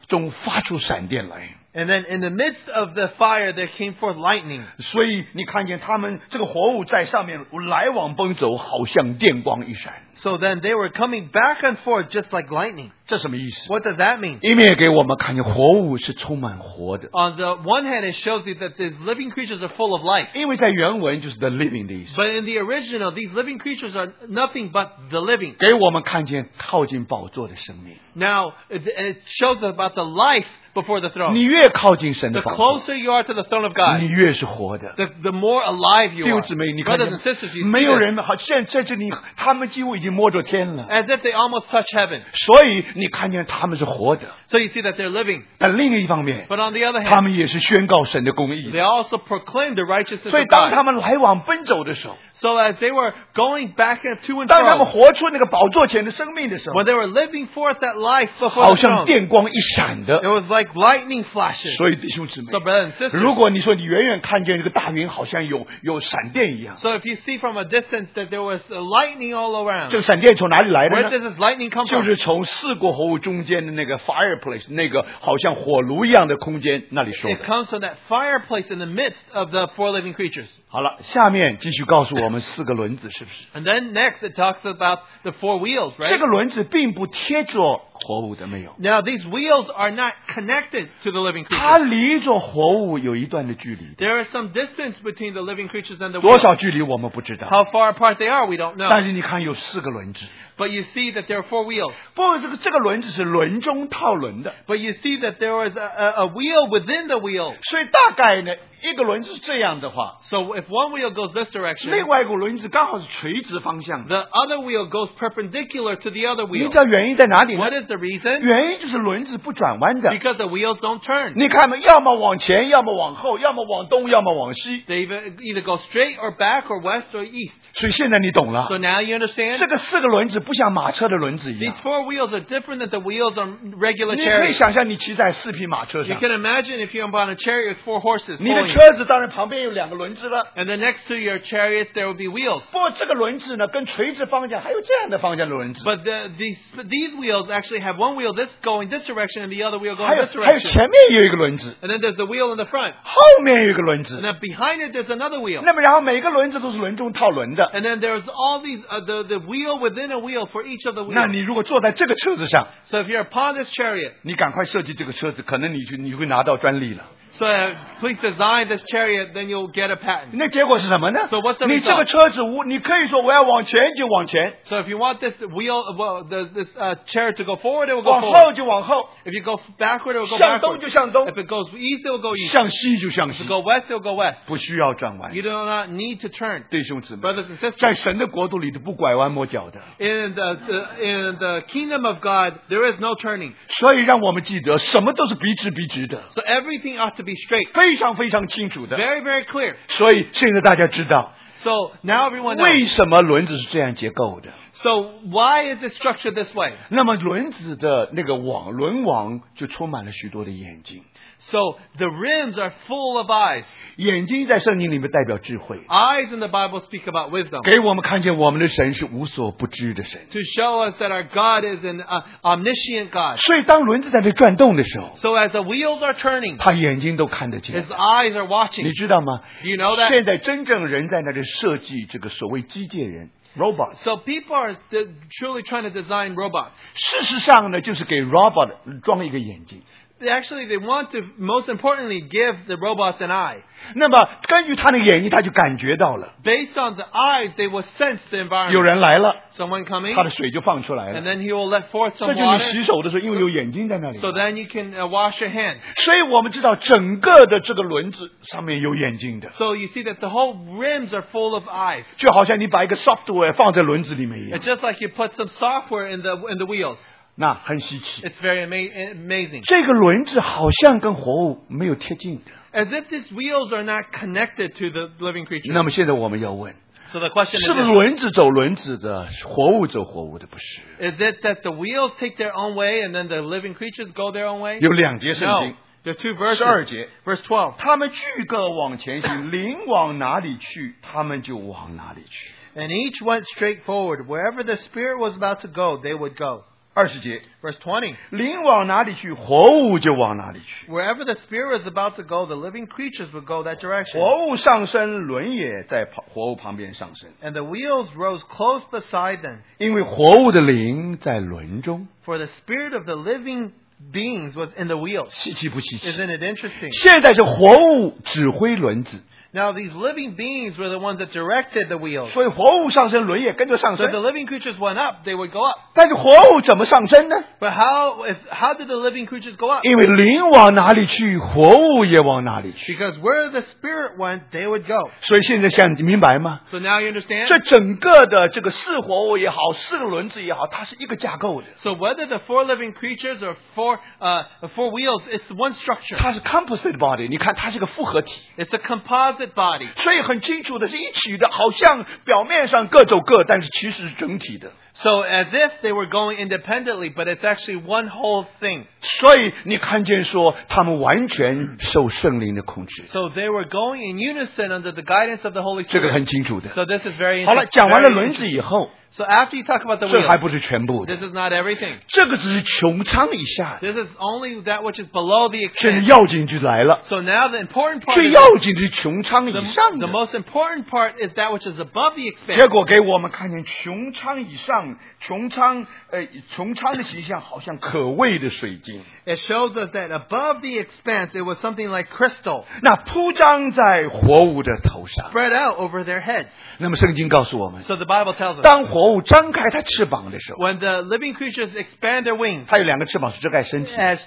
中发出闪电来。 And then in the midst of the fire, there came forth lightning. 所以你看见他们这个活物在上面来往奔走，好像电光一闪。 So then they were coming back and forth just like lightning. 这什么意思？ What does that mean? 一面给我们看见活物是充满活的， On the one hand, it shows you that these living creatures are full of life. 因为在原文就是 the living 的意思， But in the original, these living creatures are nothing but the living. 给我们看见靠近宝座的生命。 Now, it shows about the life before the 你 throne. 越靠近神的 The 宝座， closer you are to the throne of God, 你越是活的。 the more alive you 弟兄 are. 姊妹，你看 Brothers 见 and sisters, you 没 see 有 this, 人好，现在在这里，他们几乎已经摸着天了， as if they almost touch heaven. 所以你看见他们是活的。 So you see that they're living. 但另一方面， But on the other 他 hand, 们也是宣告神的公义 they。also proclaim the righteousness 所以 of 当他 God. 们来往奔走的时候， So as they were going back and to and 当他们 fro, 活出那个宝座前的生命的时候 when，they were living forth that life before 好 the 像 throne, 电光一闪的 it。was like lightning flashes. 所以弟兄姊妹 So，brothers and sisters, 如果你说你远远看见这个大云好像有闪电一样， so if you see from a distance that there was lightning all 这 around, 个闪电从哪里来的 where 呢？ does this lightning come 就 from? 是从四国活物中间的那个 fireplace， 那个好像火炉一样的空间那里说 It 的。 comes from that fireplace in the midst of the four living creatures. 好了，下面继续告诉我们四个轮子是不是？ And then next it talks about the four wheels, 这 right? 个轮子并不贴着活物的，没有， Now these wheels are not connected to the living 它 creatures. 离着活物有一段的距离， There is some distance between the living creatures and the 多 wheels. 少距离我们不知道。 How far apart they are, we don't 但 know. 是你看有四个轮子， But you see that there are four wheels. 不过这个轮子是轮中套轮的， But you see that there was a wheel within the wheel. 所以大概呢，一个轮子是这样的话， So if one wheel goes this direction, 另外一个轮子刚好是垂直方向的。 the other wheel goes perpendicular to the other 你 wheel. 知道原因在哪里呢 What？is the reason? 原因就是轮子不转弯的。 Because the wheels don't turn. 你看嘛，要么往前，要么往后，要么往东，要么往西。 They either go straight or back or west or east. 所以现在你懂了 So，now you understand? 这个四个轮子不像马车的轮子一 These 样。 four wheels are different than the wheels on regular 你可以 chariots. 想象，你骑在四匹马车 You 上， can imagine if you're on a chariot with four horses 你的 pulling it. 车子当然旁边有两个轮子了。 And then next to your chariots there will be wheels. 不过这个轮子呢，跟垂直方向还有这样的方向的轮子， But these wheels actually have one wheel this going this direction and the other wheel 还 going 有 this 还有 direction. 前面有一个轮子， And then there's the wheel in the front. 后面有一个轮 And 子。 then behind it there's another wheel. 那么然后每个轮子都是轮中套轮的。 And then there's all these the wheel within a wheel for each of the 那 wheels. 你如果坐在这个车子上， So if you're upon this chariot, 你赶快设计这个车子，可能你会拿到专利了。 so please design this chariot, then you'll get a patent. 那结果是什么呢 So what's the 你这个 result? 车子，你可以说我要往前就往前， So if you want this wheel, this chariot to go forward, it will go 往 forward. 后就往后， If you go backward, it will go 向东 backward. 就向东 If，it goes east, it will go east. 向西就向 If 西 it，go west, it will go west. 不需要转弯 You。do not need to turn. 弟兄姊妹， Brothers and sisters, 在神的国度里都不拐弯抹角的， in the kingdom of God, there is no turning. 所以让我们记得，什么都是笔直的， So everything ought to be straight. 非常非常清楚的。 Very, very clear. 所以现在大家知道 So now everyone 为 knows. 什么轮子是这样结构的。 So why is it structured this way? 那么轮子的那个轮网就充满了许多的眼睛， So the rims are full of eyes. 眼睛在圣经里面代表智慧， Eyes in the Bible speak about wisdom. 给我们看见我们的神是无所不知的神。 To show us that our God is an omniscient God. 所以当轮子在这转动的时候， So as the wheels are turning, 他眼睛都看得 his 见。 eyes are watching. 你知道吗？ Do you know that? 现在真正人在那里设计这个所谓机械人 robot， So people are truly trying to design robots. 事实上呢，就是给 robot 装一个眼睛。 Actually, they want to, most importantly, give the robots an eye. 那么根据他的眼睛，他就感觉到了 Based on the eyes, they will sense the 有 environment. 人来了， Someone coming, 他的水就放出来 and 了。 then he will let forth 这 some 就是你 water. 洗手的时候，因为有眼睛在那里。 So then you can wash your hands. 所以我们知道整个的这个轮子上面有眼睛的， So you see that the whole rims are full of eyes. 就好像你把一个 software 放在轮子里面一样 It's，just like you put some software in the wheels. 那很稀奇。 It's very amazing. 这个轮子好像跟活物没有贴近的。 As if these wheels are not connected to the living creatures. 那么现在我们要问， So the question 是不是 is, 轮子走轮子的，活物走活物的？不是， is it that the wheels take their own way and then the living creatures go their own way? 有2节圣 No. 经， There are two verses. 12节， Verse 12. 他们俱各往前行，灵往哪里去，他们就往哪里去。 And each went straight forward. Wherever the Spirit was about to go, they would go. 20节， Verse 20. 灵往哪里去，活物就往哪里去。 Wherever the Spirit is about to go, the living creatures would go that direction. 活物上升，轮也在活物旁边上升， And the wheels rose close beside them. 因为活物的灵在轮中。 For the spirit of the living beings was in the wheels. 稀奇不稀奇？ Isn't it interesting? 现在是活物指挥轮子， Now these living beings were the ones that directed the wheels. 所以活物上升，轮也跟着上 So if 升。 the living creatures went up, they would go up. 但是活物怎么上升呢？ But how did the living creatures go up? 因为灵往哪里去，活物也往哪里去。 Because where the spirit went, they would go. 所以现在想明白吗？ So now you understand? 这整个的这个四活物也好，四个轮子也好，它是一个架构的， So whether the 4 living creatures or 4 wheels, it's one structure. 它是 composite body。你看，它是个复合体， It's a composite body. 所以很清楚的是一体的，好像表面上各走各，但是其实是整体的。 So as if they were going independently, but it's actually one whole thing. 所以你看见说，他们完全受圣灵的控制， So they were going in unison under the guidance of the Holy 这个 Spirit. 很清楚的。 So this is very 好了， interesting. 讲完了 Very 轮子 interesting. 以后， So after you talk about the 这还 wheels, 不是全部的， this is not everything. 这个只是穹苍以下的。 This is only that which is below the 现在 extent. 要紧就来了， So now the important part 最 is 要紧的是穹苍以上 the 的。 most important part is that which is above the 结 expanse. 果给我们看见穹苍以上，穹苍的形象好像可畏的水晶， It shows us that above the expanse, it was something like crystal 那铺张在活物的头上。 spread out over their heads. 那么圣经告诉我们， So the Bible tells us 当活物张开它翅膀的时候， when the living creatures expand their wings, 它有2个翅膀是遮盖身体， it has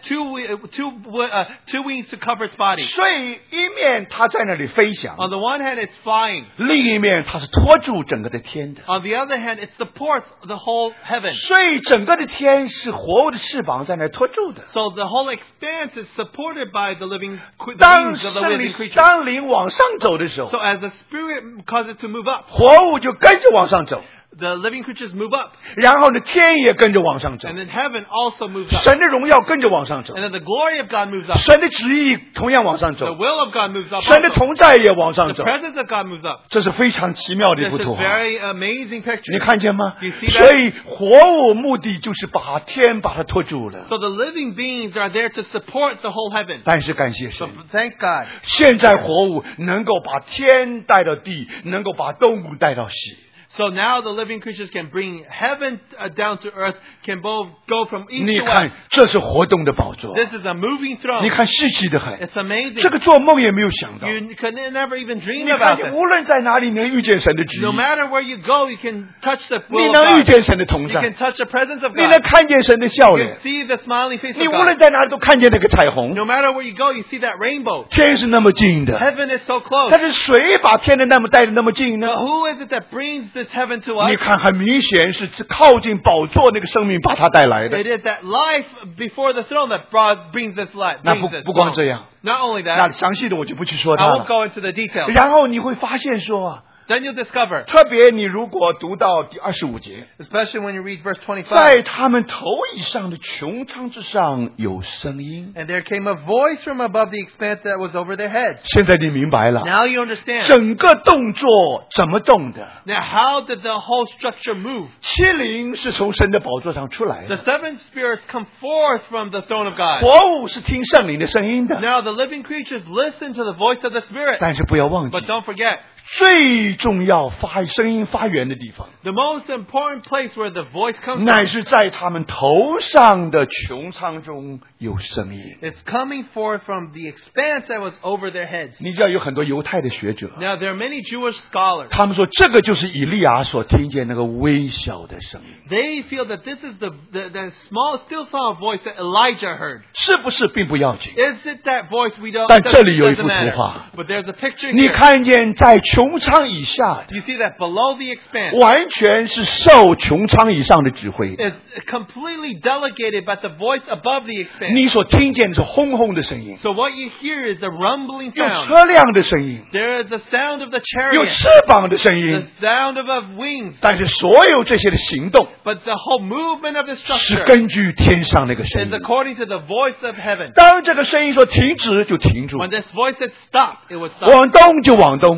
two wings to cover its body. 所以一面它在那里飞翔， On the one hand, it's flying. 另一面它是托住整个的天的。 On the other hand, it supports the whole heaven. 所以整个的天是活物的翅膀在那托住的。 So the whole expanse is supported by the 当 wings of the 圣 living 灵 creatures. 当灵往上走的时候， So as the Spirit causes it to move up, 活物就跟着往上走， the living creatures move up. 然后呢，天也跟着往上走， And then heaven also moves up. 神的荣耀跟着往上走， And then the glory of God moves up. 神的旨意同样往上 The 走， will of God moves up 神的 also. 同在也往上 The 走， presence of God moves up. 这是非常奇妙的一 This 幅 is 图画。 very amazing 你 picture. 看见吗 Do you see？that？ 所以活物目的就是把天把它托住了。 So the living beings are there to support the whole heaven. 但是感谢 So 神， thank God. 现在活物能够把天带到地，能够把动物带到喜。 So now the living creatures can bring heaven down to earth, can both go from east 你 to 看 west. 这是活动的宝座， This is a moving 你 throne. 看稀奇的很， It's amazing. 这个做梦也没有想到。 You could never even 你 dream 看 about 见 this. 无论在哪里能遇见神的旨意， No matter where you go, you can touch the 你 will of 能遇 God. 见神的同 You 在 can，touch the presence of 你能 God. 看见神的笑 You 脸 can，see the smiling face 你 of 无论 God. 在哪里都看见那个彩虹。 No matter where you go, you see that rainbow. 天是那么近的， Heaven is so close. 但是谁把天的那么带的那么近 But 呢？ who is it that brings this heaven to 你 us? 看，很明显是靠近宝座那个生命把它带来的 It。is that life before the throne that brings this life. 那 Brings this 不光 throne. 这样， Not only 那 that, 详细的我就不去说 I 它 won't 了。 go into the details. 然后你会发现说， Then you'll discover, 特别你如果读到第25节， especially when you read verse 25, 在他们头以上的穹苍之上有声音。 and there came a voice from above the expanse that was over their heads. 现在你明白了， Now you understand. 整个动作怎么动的？ Now how did the whole structure move? 七灵是从神的宝座上出来 The 的， seven spirits come forth from the throne of God. 活物是听圣灵的声音的。 Now the living creatures listen to the voice of the Spirit. 但是不要忘记 But，don't forget, 最重要声音发源的地方， the most important place where the voice comes 乃 from 是在他们头上的穹苍中有声音。 is coming forth from the expanse that was over their heads. 你知道有很多犹太的学者， Now there are many Jewish scholars. 他们说这个就是以利亚所听见那个微小的声音， They feel that this is the small, still small voice that Elijah heard. 是不是并不要紧？ Is it that voice we don't? 但这里有一 Doesn't 幅图 matter. 画， But there's a picture 你 here. 看见在穹苍以下的， You see that below the expanse 完全是受穹苍以上的指挥。 is completely delegated by the voice above the expanse. 你所听见的是轰轰的声音， So what you hear is the rumbling 有 sound. 车辆的声音， There is the sound of the 有 chariot, 翅膀的声 the 音， sound of wings. 但是所有这些的行动 But the whole movement of the 是 structure 根据天上那个声 is 音。 according to the voice of heaven. 当这个声音说停止就停住， When this voice said stop, it would stop. 往东就往东， To go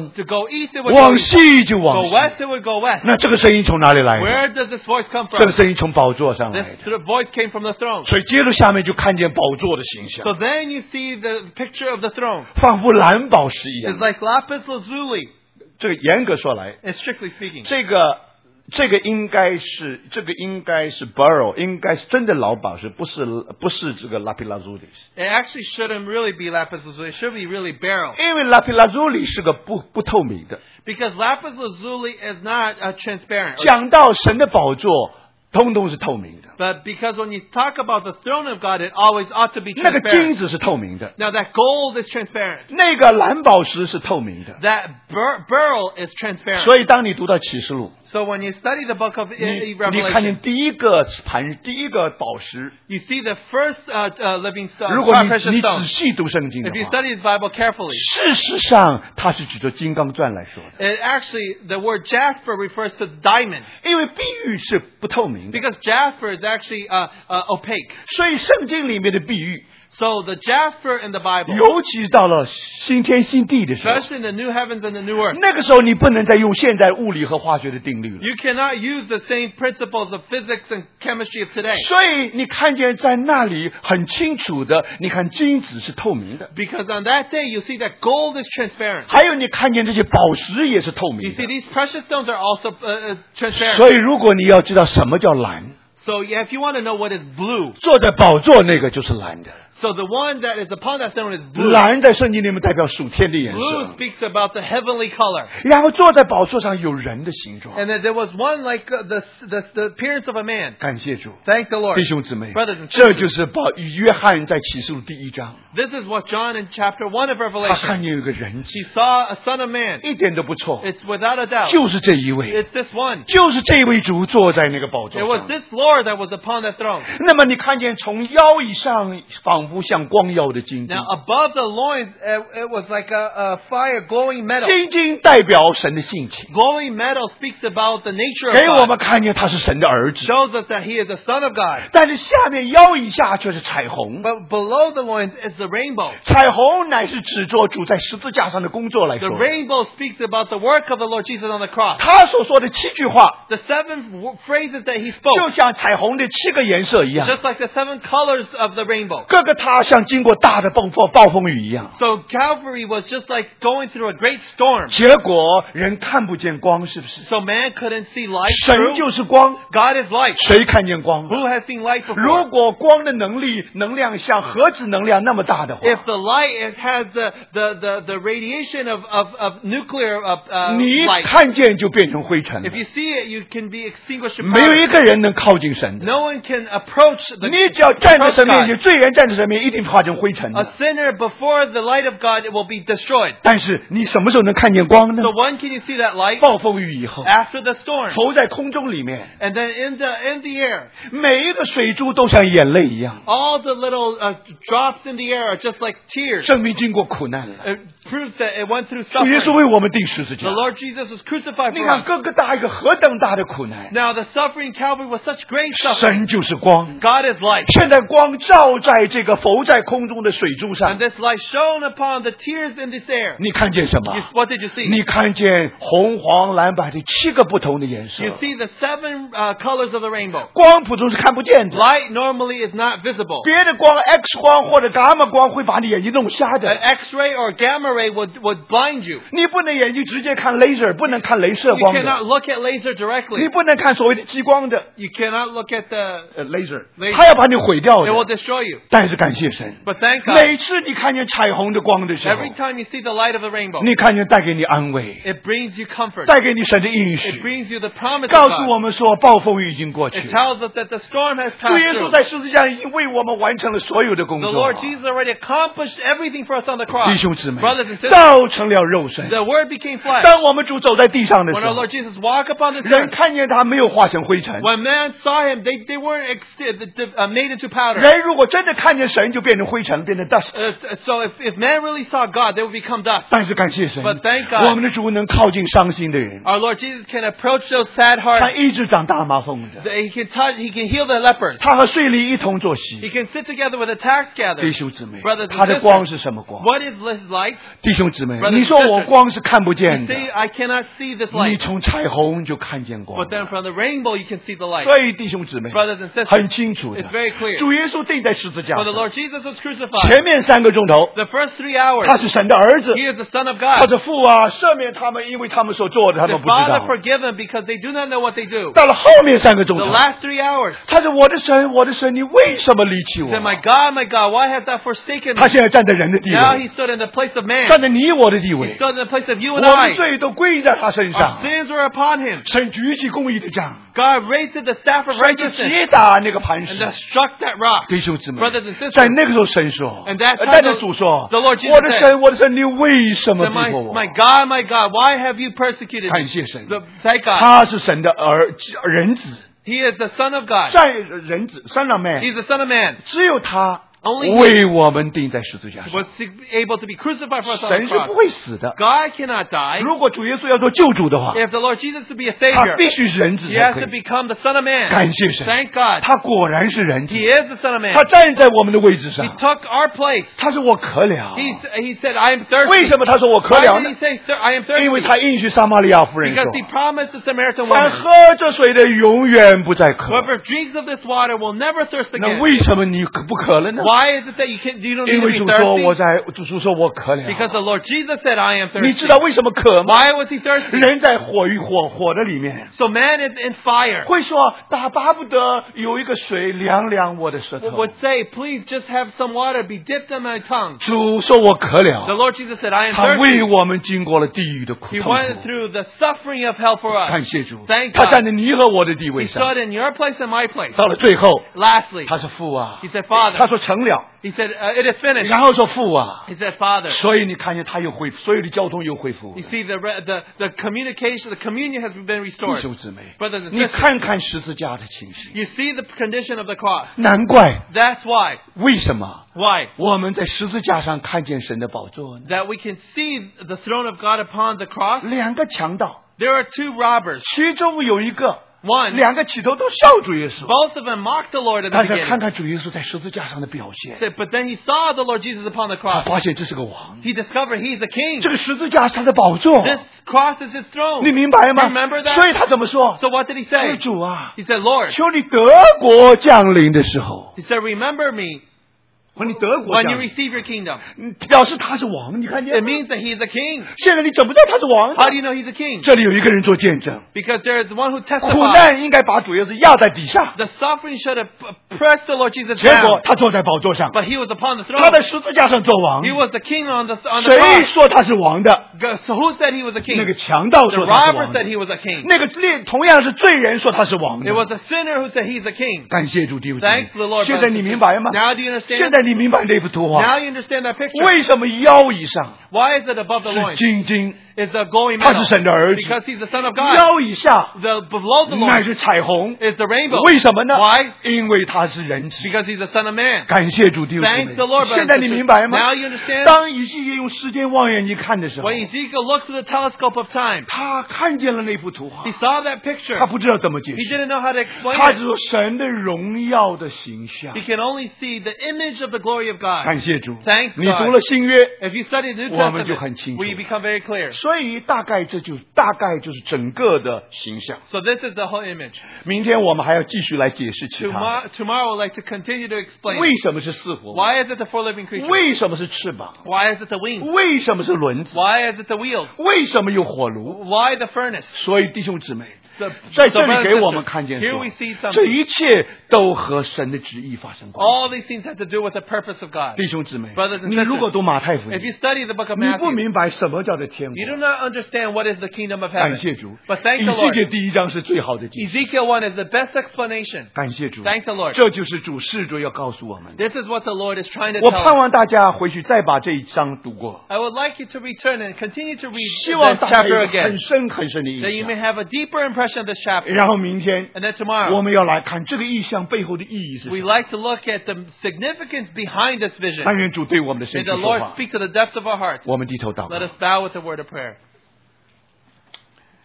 go east, it would go 往 east. 西就往 Go 西。 west, it would go west. 那这个声音从哪里来的？ Where does this voice come 这个 from? 声音从宝座上来 This 的。 voice came from the throne. 所以接着下面就看见宝座的形象， So then you see the picture of the throne. 仿佛蓝宝石一 It's 样。 like lapis lazuli, 这个严格说来， strictly speaking. 这个应该是 beryl， 应该是真的老宝石，不是这个 lapis lazuli。 It actually shouldn't really be lapis lazuli. It should be really beryl. 因为 lapis lazuli 是个不透明的。 Because lapis lazuli is not transparent. 讲到神的宝座，通通是透明的。 But because when you talk about the throne of God, it always ought to be 那个 transparent. 金子是透明的， Now that gold is transparent. 那个蓝宝石是透明的。 That beryl is transparent. 所以当你读到启示录， So when you study the book of 你看见 Revelation, 第一个宝石。 you see the first living stone, 如果 precious 你仔 stone. 细读圣经的 If you 话， study the Bible carefully, 事实上它是指着金刚钻来说的， it actually, the word jasper refers to diamond. 因为碧玉是不透明的， Because jasper is actually opaque. 所以圣经里面的碧玉， So the jasper in the Bible, 尤其到了新天新地的时候， especially in the new heavens and the new earth, 那个时候你不能再用现在物理和化学的定律了。 you cannot use the same principles of physics and chemistry of today. 所以你看见在那里很清楚的，你看金子是透明的， Because on that day, you see that gold is transparent. 还有你看见这些宝石也是透 You 明 see 的。 these precious stones are also transparent. 所以如果你要知道什么叫蓝， So yeah, if you want to know what is blue, 坐在宝座那个就是蓝的。 so the one that is upon that throne is blue. 蓝在圣经里面代表属天的颜 Blue 色。 speaks about the heavenly color. 然后坐在宝座上有人的形状。 And then there was one like the appearance of a man. 感谢主， Thank the Lord. 弟兄姊妹 Brothers and，sisters 这就是约翰在启示录第1章， This is what John in chapter 1 of 他 Revelation, 看见有个人 he saw a son of man. 一点都不错， It's without a doubt. 就是这一位， It's this one. 就是这位主坐在那个宝 It 座 was 上。 this Lord that was upon the throne. 那么你看见从腰以上，仿佛像光耀的金晶 Now,。above the loins, it was like a fire, glowing metal. 金晶代表神的性情， Glowing metal speaks about the nature 给我 of 们 God. 看见他是神的儿子。 Shows us that He is the Son of God. 但是下面腰以下却是彩虹， But below the loins is the rainbow. 彩虹乃是指着主在十字架上的工作来 The 说。 rainbow speaks about the work of the Lord Jesus on the cross. 他所说的7句话， The 7 phrases that He 就 spoke, 像彩虹的7个颜色一样， just like the 7 colors of the rainbow. 各个它像经过大的暴风雨一样。 So Calvary was just like going through a great storm. 结果人看不见光，是不是？ So man couldn't see light 神 through. 就是光， God is light. 谁看见光？ Who has seen light 如 before? 果光的能量像核子能量那么大的话， If the light has the radiation of nuclear 你一 light, 看见就变成灰尘了 if。you see it, you can be extinguished. 没有一个人能靠近神的。 No one can approach the 你只要站在 approach 神面前， God. 罪人站在神面前，一定化成灰尘 A 的。 sinner before the light of God, it will be destroyed. 但是你什么时候能看见光呢 So？when can you see that light? 暴风雨以后， After the storm. 浮在空中里面， And then in the air, 每一个水珠都像眼泪一样。 all the little drops in the air are just like tears. 生命经过苦难了， It proves that it went through 主耶稣 suffering. 为我们定十字架 The。Lord Jesus was crucified 你 for 看， us. 各个大一个何等大的苦难， Now the suffering in Calvary was such great suffering. 神就是光。 God is light. 现在光照在这个浮在空中的水珠 And 上， this light shone upon the tears in this air. 你看见什么？ What did you see? 你看见红、黄、蓝、白这7个不同的颜色。 You see the 7 colors of the rainbow. 光普通是看不见的， Light normally is not visible. 别的光 X 光或者伽马光会把你眼睛弄瞎 An 的。 X-ray or gamma ray would blind you. 你不能眼睛直接看 laser，不能看镭射 You 光的， cannot look at laser 你 directly. 不能看所谓的激光的 You cannot look at the... laser， laser 它要把你毁掉 It will 的。 destroy you. 但是感谢神， But thank God, 每次你看见彩虹的光的时候， every time you see the light of the rainbow, 你看见带给你安慰， it brings you comfort. 带给你神的应 It 许， brings you the promise 告 of 诉 God. 我们说暴风雨已经过去 It 了。 tells us that the storm has 主耶 passed 稣 through. 在十字架上已经为我们完成了所有的工 The 作 Lord。Jesus already accomplished everything for us on the 弟 cross. 兄姊妹 Brothers and，sisters, 造成了肉身。 the Word became flesh. 当我们主走在地上的 When 时 our 候 Lord，Jesus walked upon this 人 earth, 看见他没有化成灰尘。 when man saw him, they weren't made into powder. 人如果真的看见神，就变成灰尘，变成 dust。 So if man really saw God, they would become dust. 但是感谢神， But thank God 我们的主能靠近伤心的人， Our Lord Jesus can approach those sad 他 hearts. 一直长大麻风的， He can touch, he can heal the lepers. 他和税吏一同作 He 息。 can sit together with the tax 弟 gatherers. 兄姊妹 Brothers，and 他的光是什么光？ What is his light? 弟兄姊妹， Brothers 你说 and 我 sisters, 光是看不 You 见的， say, I cannot see this 你 light. 从彩虹就看见光 But then from the rainbow, you can see the light. 所以弟兄姊妹 Brothers and sisters, 很清楚的 it's very clear. 主耶稣钉在十字架 For the 上 Lord Jesus was crucified. 前面3个钟头 The first 3 hours, 他是神的儿子 He is the Son of 他 God. 是父啊赦免他们因为他们所做的他 The 们不知 Father 道 forgive them because they do not know what they do. 到了后面3个钟 The 头 last 3 hours, 他是我的神我的神你为什么离弃 He 我 said, my God, why hast thou forsaken 他 me? 现在站在人的地 Now 位 He stood in the place of man. 站在你我的地 He 位 stood in the place of you 我 and 们 I. 罪都归在他身 Our 上 sins were upon Him. 神举起公义的杖 God raised the staff of 神就 righteousness 击打那个磐 and 石 then struck that rock. 弟兄姊妹 Brothers and sisters, 在那个时候神说 And that time 带着主说 the Lord Jesus 我的神我的神你为什么 said, 逼迫我 my God, why have you persecuted 感 me? 谢神 Thank God. 他是神的人子 He is the Son of God. 在人子Son of Man He's the Son of Man. 只有他 Only he 为我们钉在十字架上 was able to be crucified for us on 神 the 是不 cross. 会死的 God cannot die. 如果主耶稣要做救主的话 If the Lord Jesus to be a 他 Savior, 必须是人子 He 才 has 可 to 以 become the Son of Man. 感谢神 Thank God. 他果然是人子 He is the Son of Man. 他站在我们的位置 He 上 took our place. 他说我渴了 He said, I am thirsty. 为什么他说我渴 Why 了 did 呢 he say, I am 因为 thirsty? 他应许撒玛利亚夫人 Because 说 He promised the Samaritan 凡 woman, 喝这水的永远不再渴 whoever drinks of this water will never thirst 那 again. 为什么你不渴了呢 Why is it that you don't 因 need 为 to 主 be 说我 thirsty? 在主说我渴了 Because the Lord Jesus said, I am 你 thirsty. 知道为什么渴吗 Why was He thirsty? 人在火的里面 So man is in fire. 会说巴不得有一个水凉凉我的舌头 Would say, please just have some water be dipped in my tongue. 主说我渴 The 了 Lord Jesus said, I am 他为 thirsty. 我们经过了地狱的苦 He 痛 went 苦 through the suffering of hell for us. 感谢主 Thank 他 God. 站在你和我的地位 He 上 stood in your place and my place. 到了最后 Lastly, 他是父啊 He said, Father. 他说成了 He said, it is finished. 然后说父啊 He said, Father. 所以你看见他又恢复所有的交通又恢复 You see, the communication, the communion has been 弟 restored. 兄姊妹 Brothers and 你 sisters, 看看十字架的情绪 you see the condition of the cross. 难怪 That's why. 为什么 Why? 我们在十字架上看见神的宝座呢 That we can see the throne of God upon the cross. 两个强盗 There are 2 robbers. 其中有一个 One, 两个起头都笑主耶稣 both of them mocked the Lord at the 但是看 beginning. 看主耶稣在十字架上的表现 But then he saw the Lord Jesus upon the 他 cross. 发现这是个王 He discovered he's the king. 这个十字架是他的宝座 This cross is his throne. 你明白吗 Remember that? 所以他怎么说 So what did he 他说 say? 主啊 He said, Lord, 求你德国降临的时候 he said, remember me 和你德国 when 降 you 临 receive your kingdom. 表示他是王你看 It 见吗 means that he is a king. 现在你怎么知道他是王 How do you know he's a king? 这里有一个人做见证 Because there is one who 苦 testifies. 难应该把主耶稣压在底下 The suffering should have pressed the Lord Jesus 结果 down. 他坐在宝座上 But he was upon the 他 throne. 在十字架上做王 He was the king on the 谁 cross. 说他是王的 So who said he was a 那个 king? 强盗 The 说他是 robber 王 said 的 he was a king. 那个同样是罪人说他是王 It 的 was a sinner who said he's a king. 感谢主弟兄姊妹 Thanks the Lord. 现在 brothers 你 and 明白 sisters. 吗 Now do you 现 understand? 在你明白这幅图画 Now you understand that picture. 为什么腰以上 Why is it above the 是 loins? 金金 It's the glowing 他 metal. 是神的儿子 Because he's the son of God. 腰以下 Below the 乃 loins 是彩虹 is the rainbow. 为什么呢 Why? 因为他是人子 Because he's the son of man. 感谢主弟兄姊 Thank 妹 the Lord. 现在你明白吗 Now you understand? 当以西结用时间望远镜看的时候 When Ezekiel looked through the telescope of time, 他看见了那幅图画 he saw that picture. 他不知道怎么解 He 释 didn't know how to explain 他只 it. 说神的荣耀的形象 He can only see the image of the glory of God. 感谢主 Thank 你 God. 读了新约 If you study the New 我们就很 Testament, 清楚。 we become very clear. 所以大概就是整个的形象 So this is the whole image. 明天我们还要继续来解释其他 Tomorrow, I would like to continue to explain 为什么是四活 why is it the four living creatures? 为什么是翅膀 Why is it the wings? 为什么是轮子 Why is it the wheels? 为什么有火炉 Why the furnace? 所以弟兄姊妹 The, 在这 so 里 brothers 给 and 我们 sisters, 看见 here 说 we see 这 something. 一切都和神的旨意发生关系 All these things have to do with the purpose of God. 弟兄姊妹 Brothers and 你如果读马太福 If 音 you study the book of 你不 Matthew, 明白什么叫做天 you 国 do not understand what is the kingdom of 感 heaven. 谢主 But thank 以 the 西结 Lord. 第一章是最好的解释 Ezekiel 1 is the best explanation. 感谢主 Thank the Lord. 这就是主试着要告诉我们的 This is what the Lord is trying to 我 tell 盼 us. 望大家回去再把这一章读过 I would like you to return and continue to read 希望 this 大家 chapter 有很 again, 深很深的 that 印 you may 象 have a deeper impression of this chapter. 然后明天 And then 我 tomorrow, 们要来看这个意象背后的意义是什 we 么 like to look at the significance behind this vision. 但愿主对我们的 May 身体 the 说 Lord 话 speak to the depths of our hearts. 我们低头祷 Let 告 us bow with a word of prayer.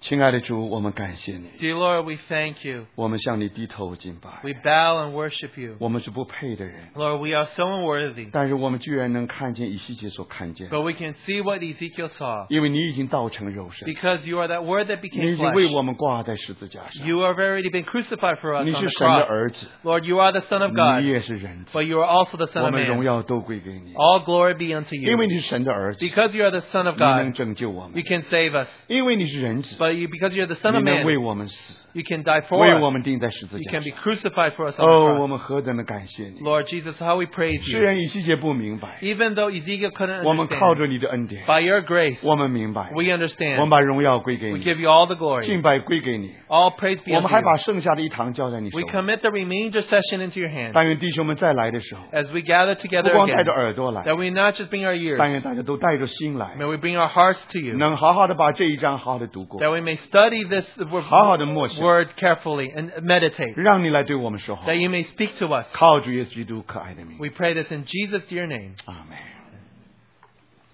亲爱的主，我们感谢你， Dear Lord, we thank you. 我们向你低头敬拜。 We bow and worship you. 我们是不配的人， Lord, we are so unworthy. 但是我们居然能看见以西结所看见， But we can see what Ezekiel saw. 因为你已经道成肉身， Because you are that word that 你 became 已经为 flesh. 我们挂在十字架上， You have already been crucified for us 你 on 是 the 神的 cross. 儿子， Lord, you are the Son of 你 God. 也是人子， But you are also the Son 我 of 们荣 Man. 耀都归给你， All glory be unto 因为 you. 你是神的儿子， Because you are the Son of 你能 God, 拯救我 you 们， can save us. 因为你是人子， But because you're the Son 你 of 能为 Man, 我们死， you can die for 为我 us. 们钉在十字 You 架 can be 上。 crucified for us 哦， on 我 the 们何等的感谢你！ cross. Lord Jesus, how we praise 虽 you. 然以西结不明白， Even though Ezekiel couldn't 我们靠着 understand, 你的恩典， by your grace, 我们明白， we 我们 understand. 把荣耀归给 We 你， give you all the glory. 敬拜归给你， All praise be 我们 unto 还把 you. 剩下的一堂交在你手 We 里。 commit the remainder session into your hands. 但愿弟兄们再来的时候， As we gather 不 together 光带 again, 着耳朵来， that we not just bring our ears, 但愿大家都带着心来， may we bring our hearts to you, 能好好的把这一章好好的读过， that we may study this 好好的默想， word carefully and meditate, 让你来对我们说话。 that you may speak to us. 靠主耶稣基督可爱的名， We pray this in Jesus' dear name. 阿门。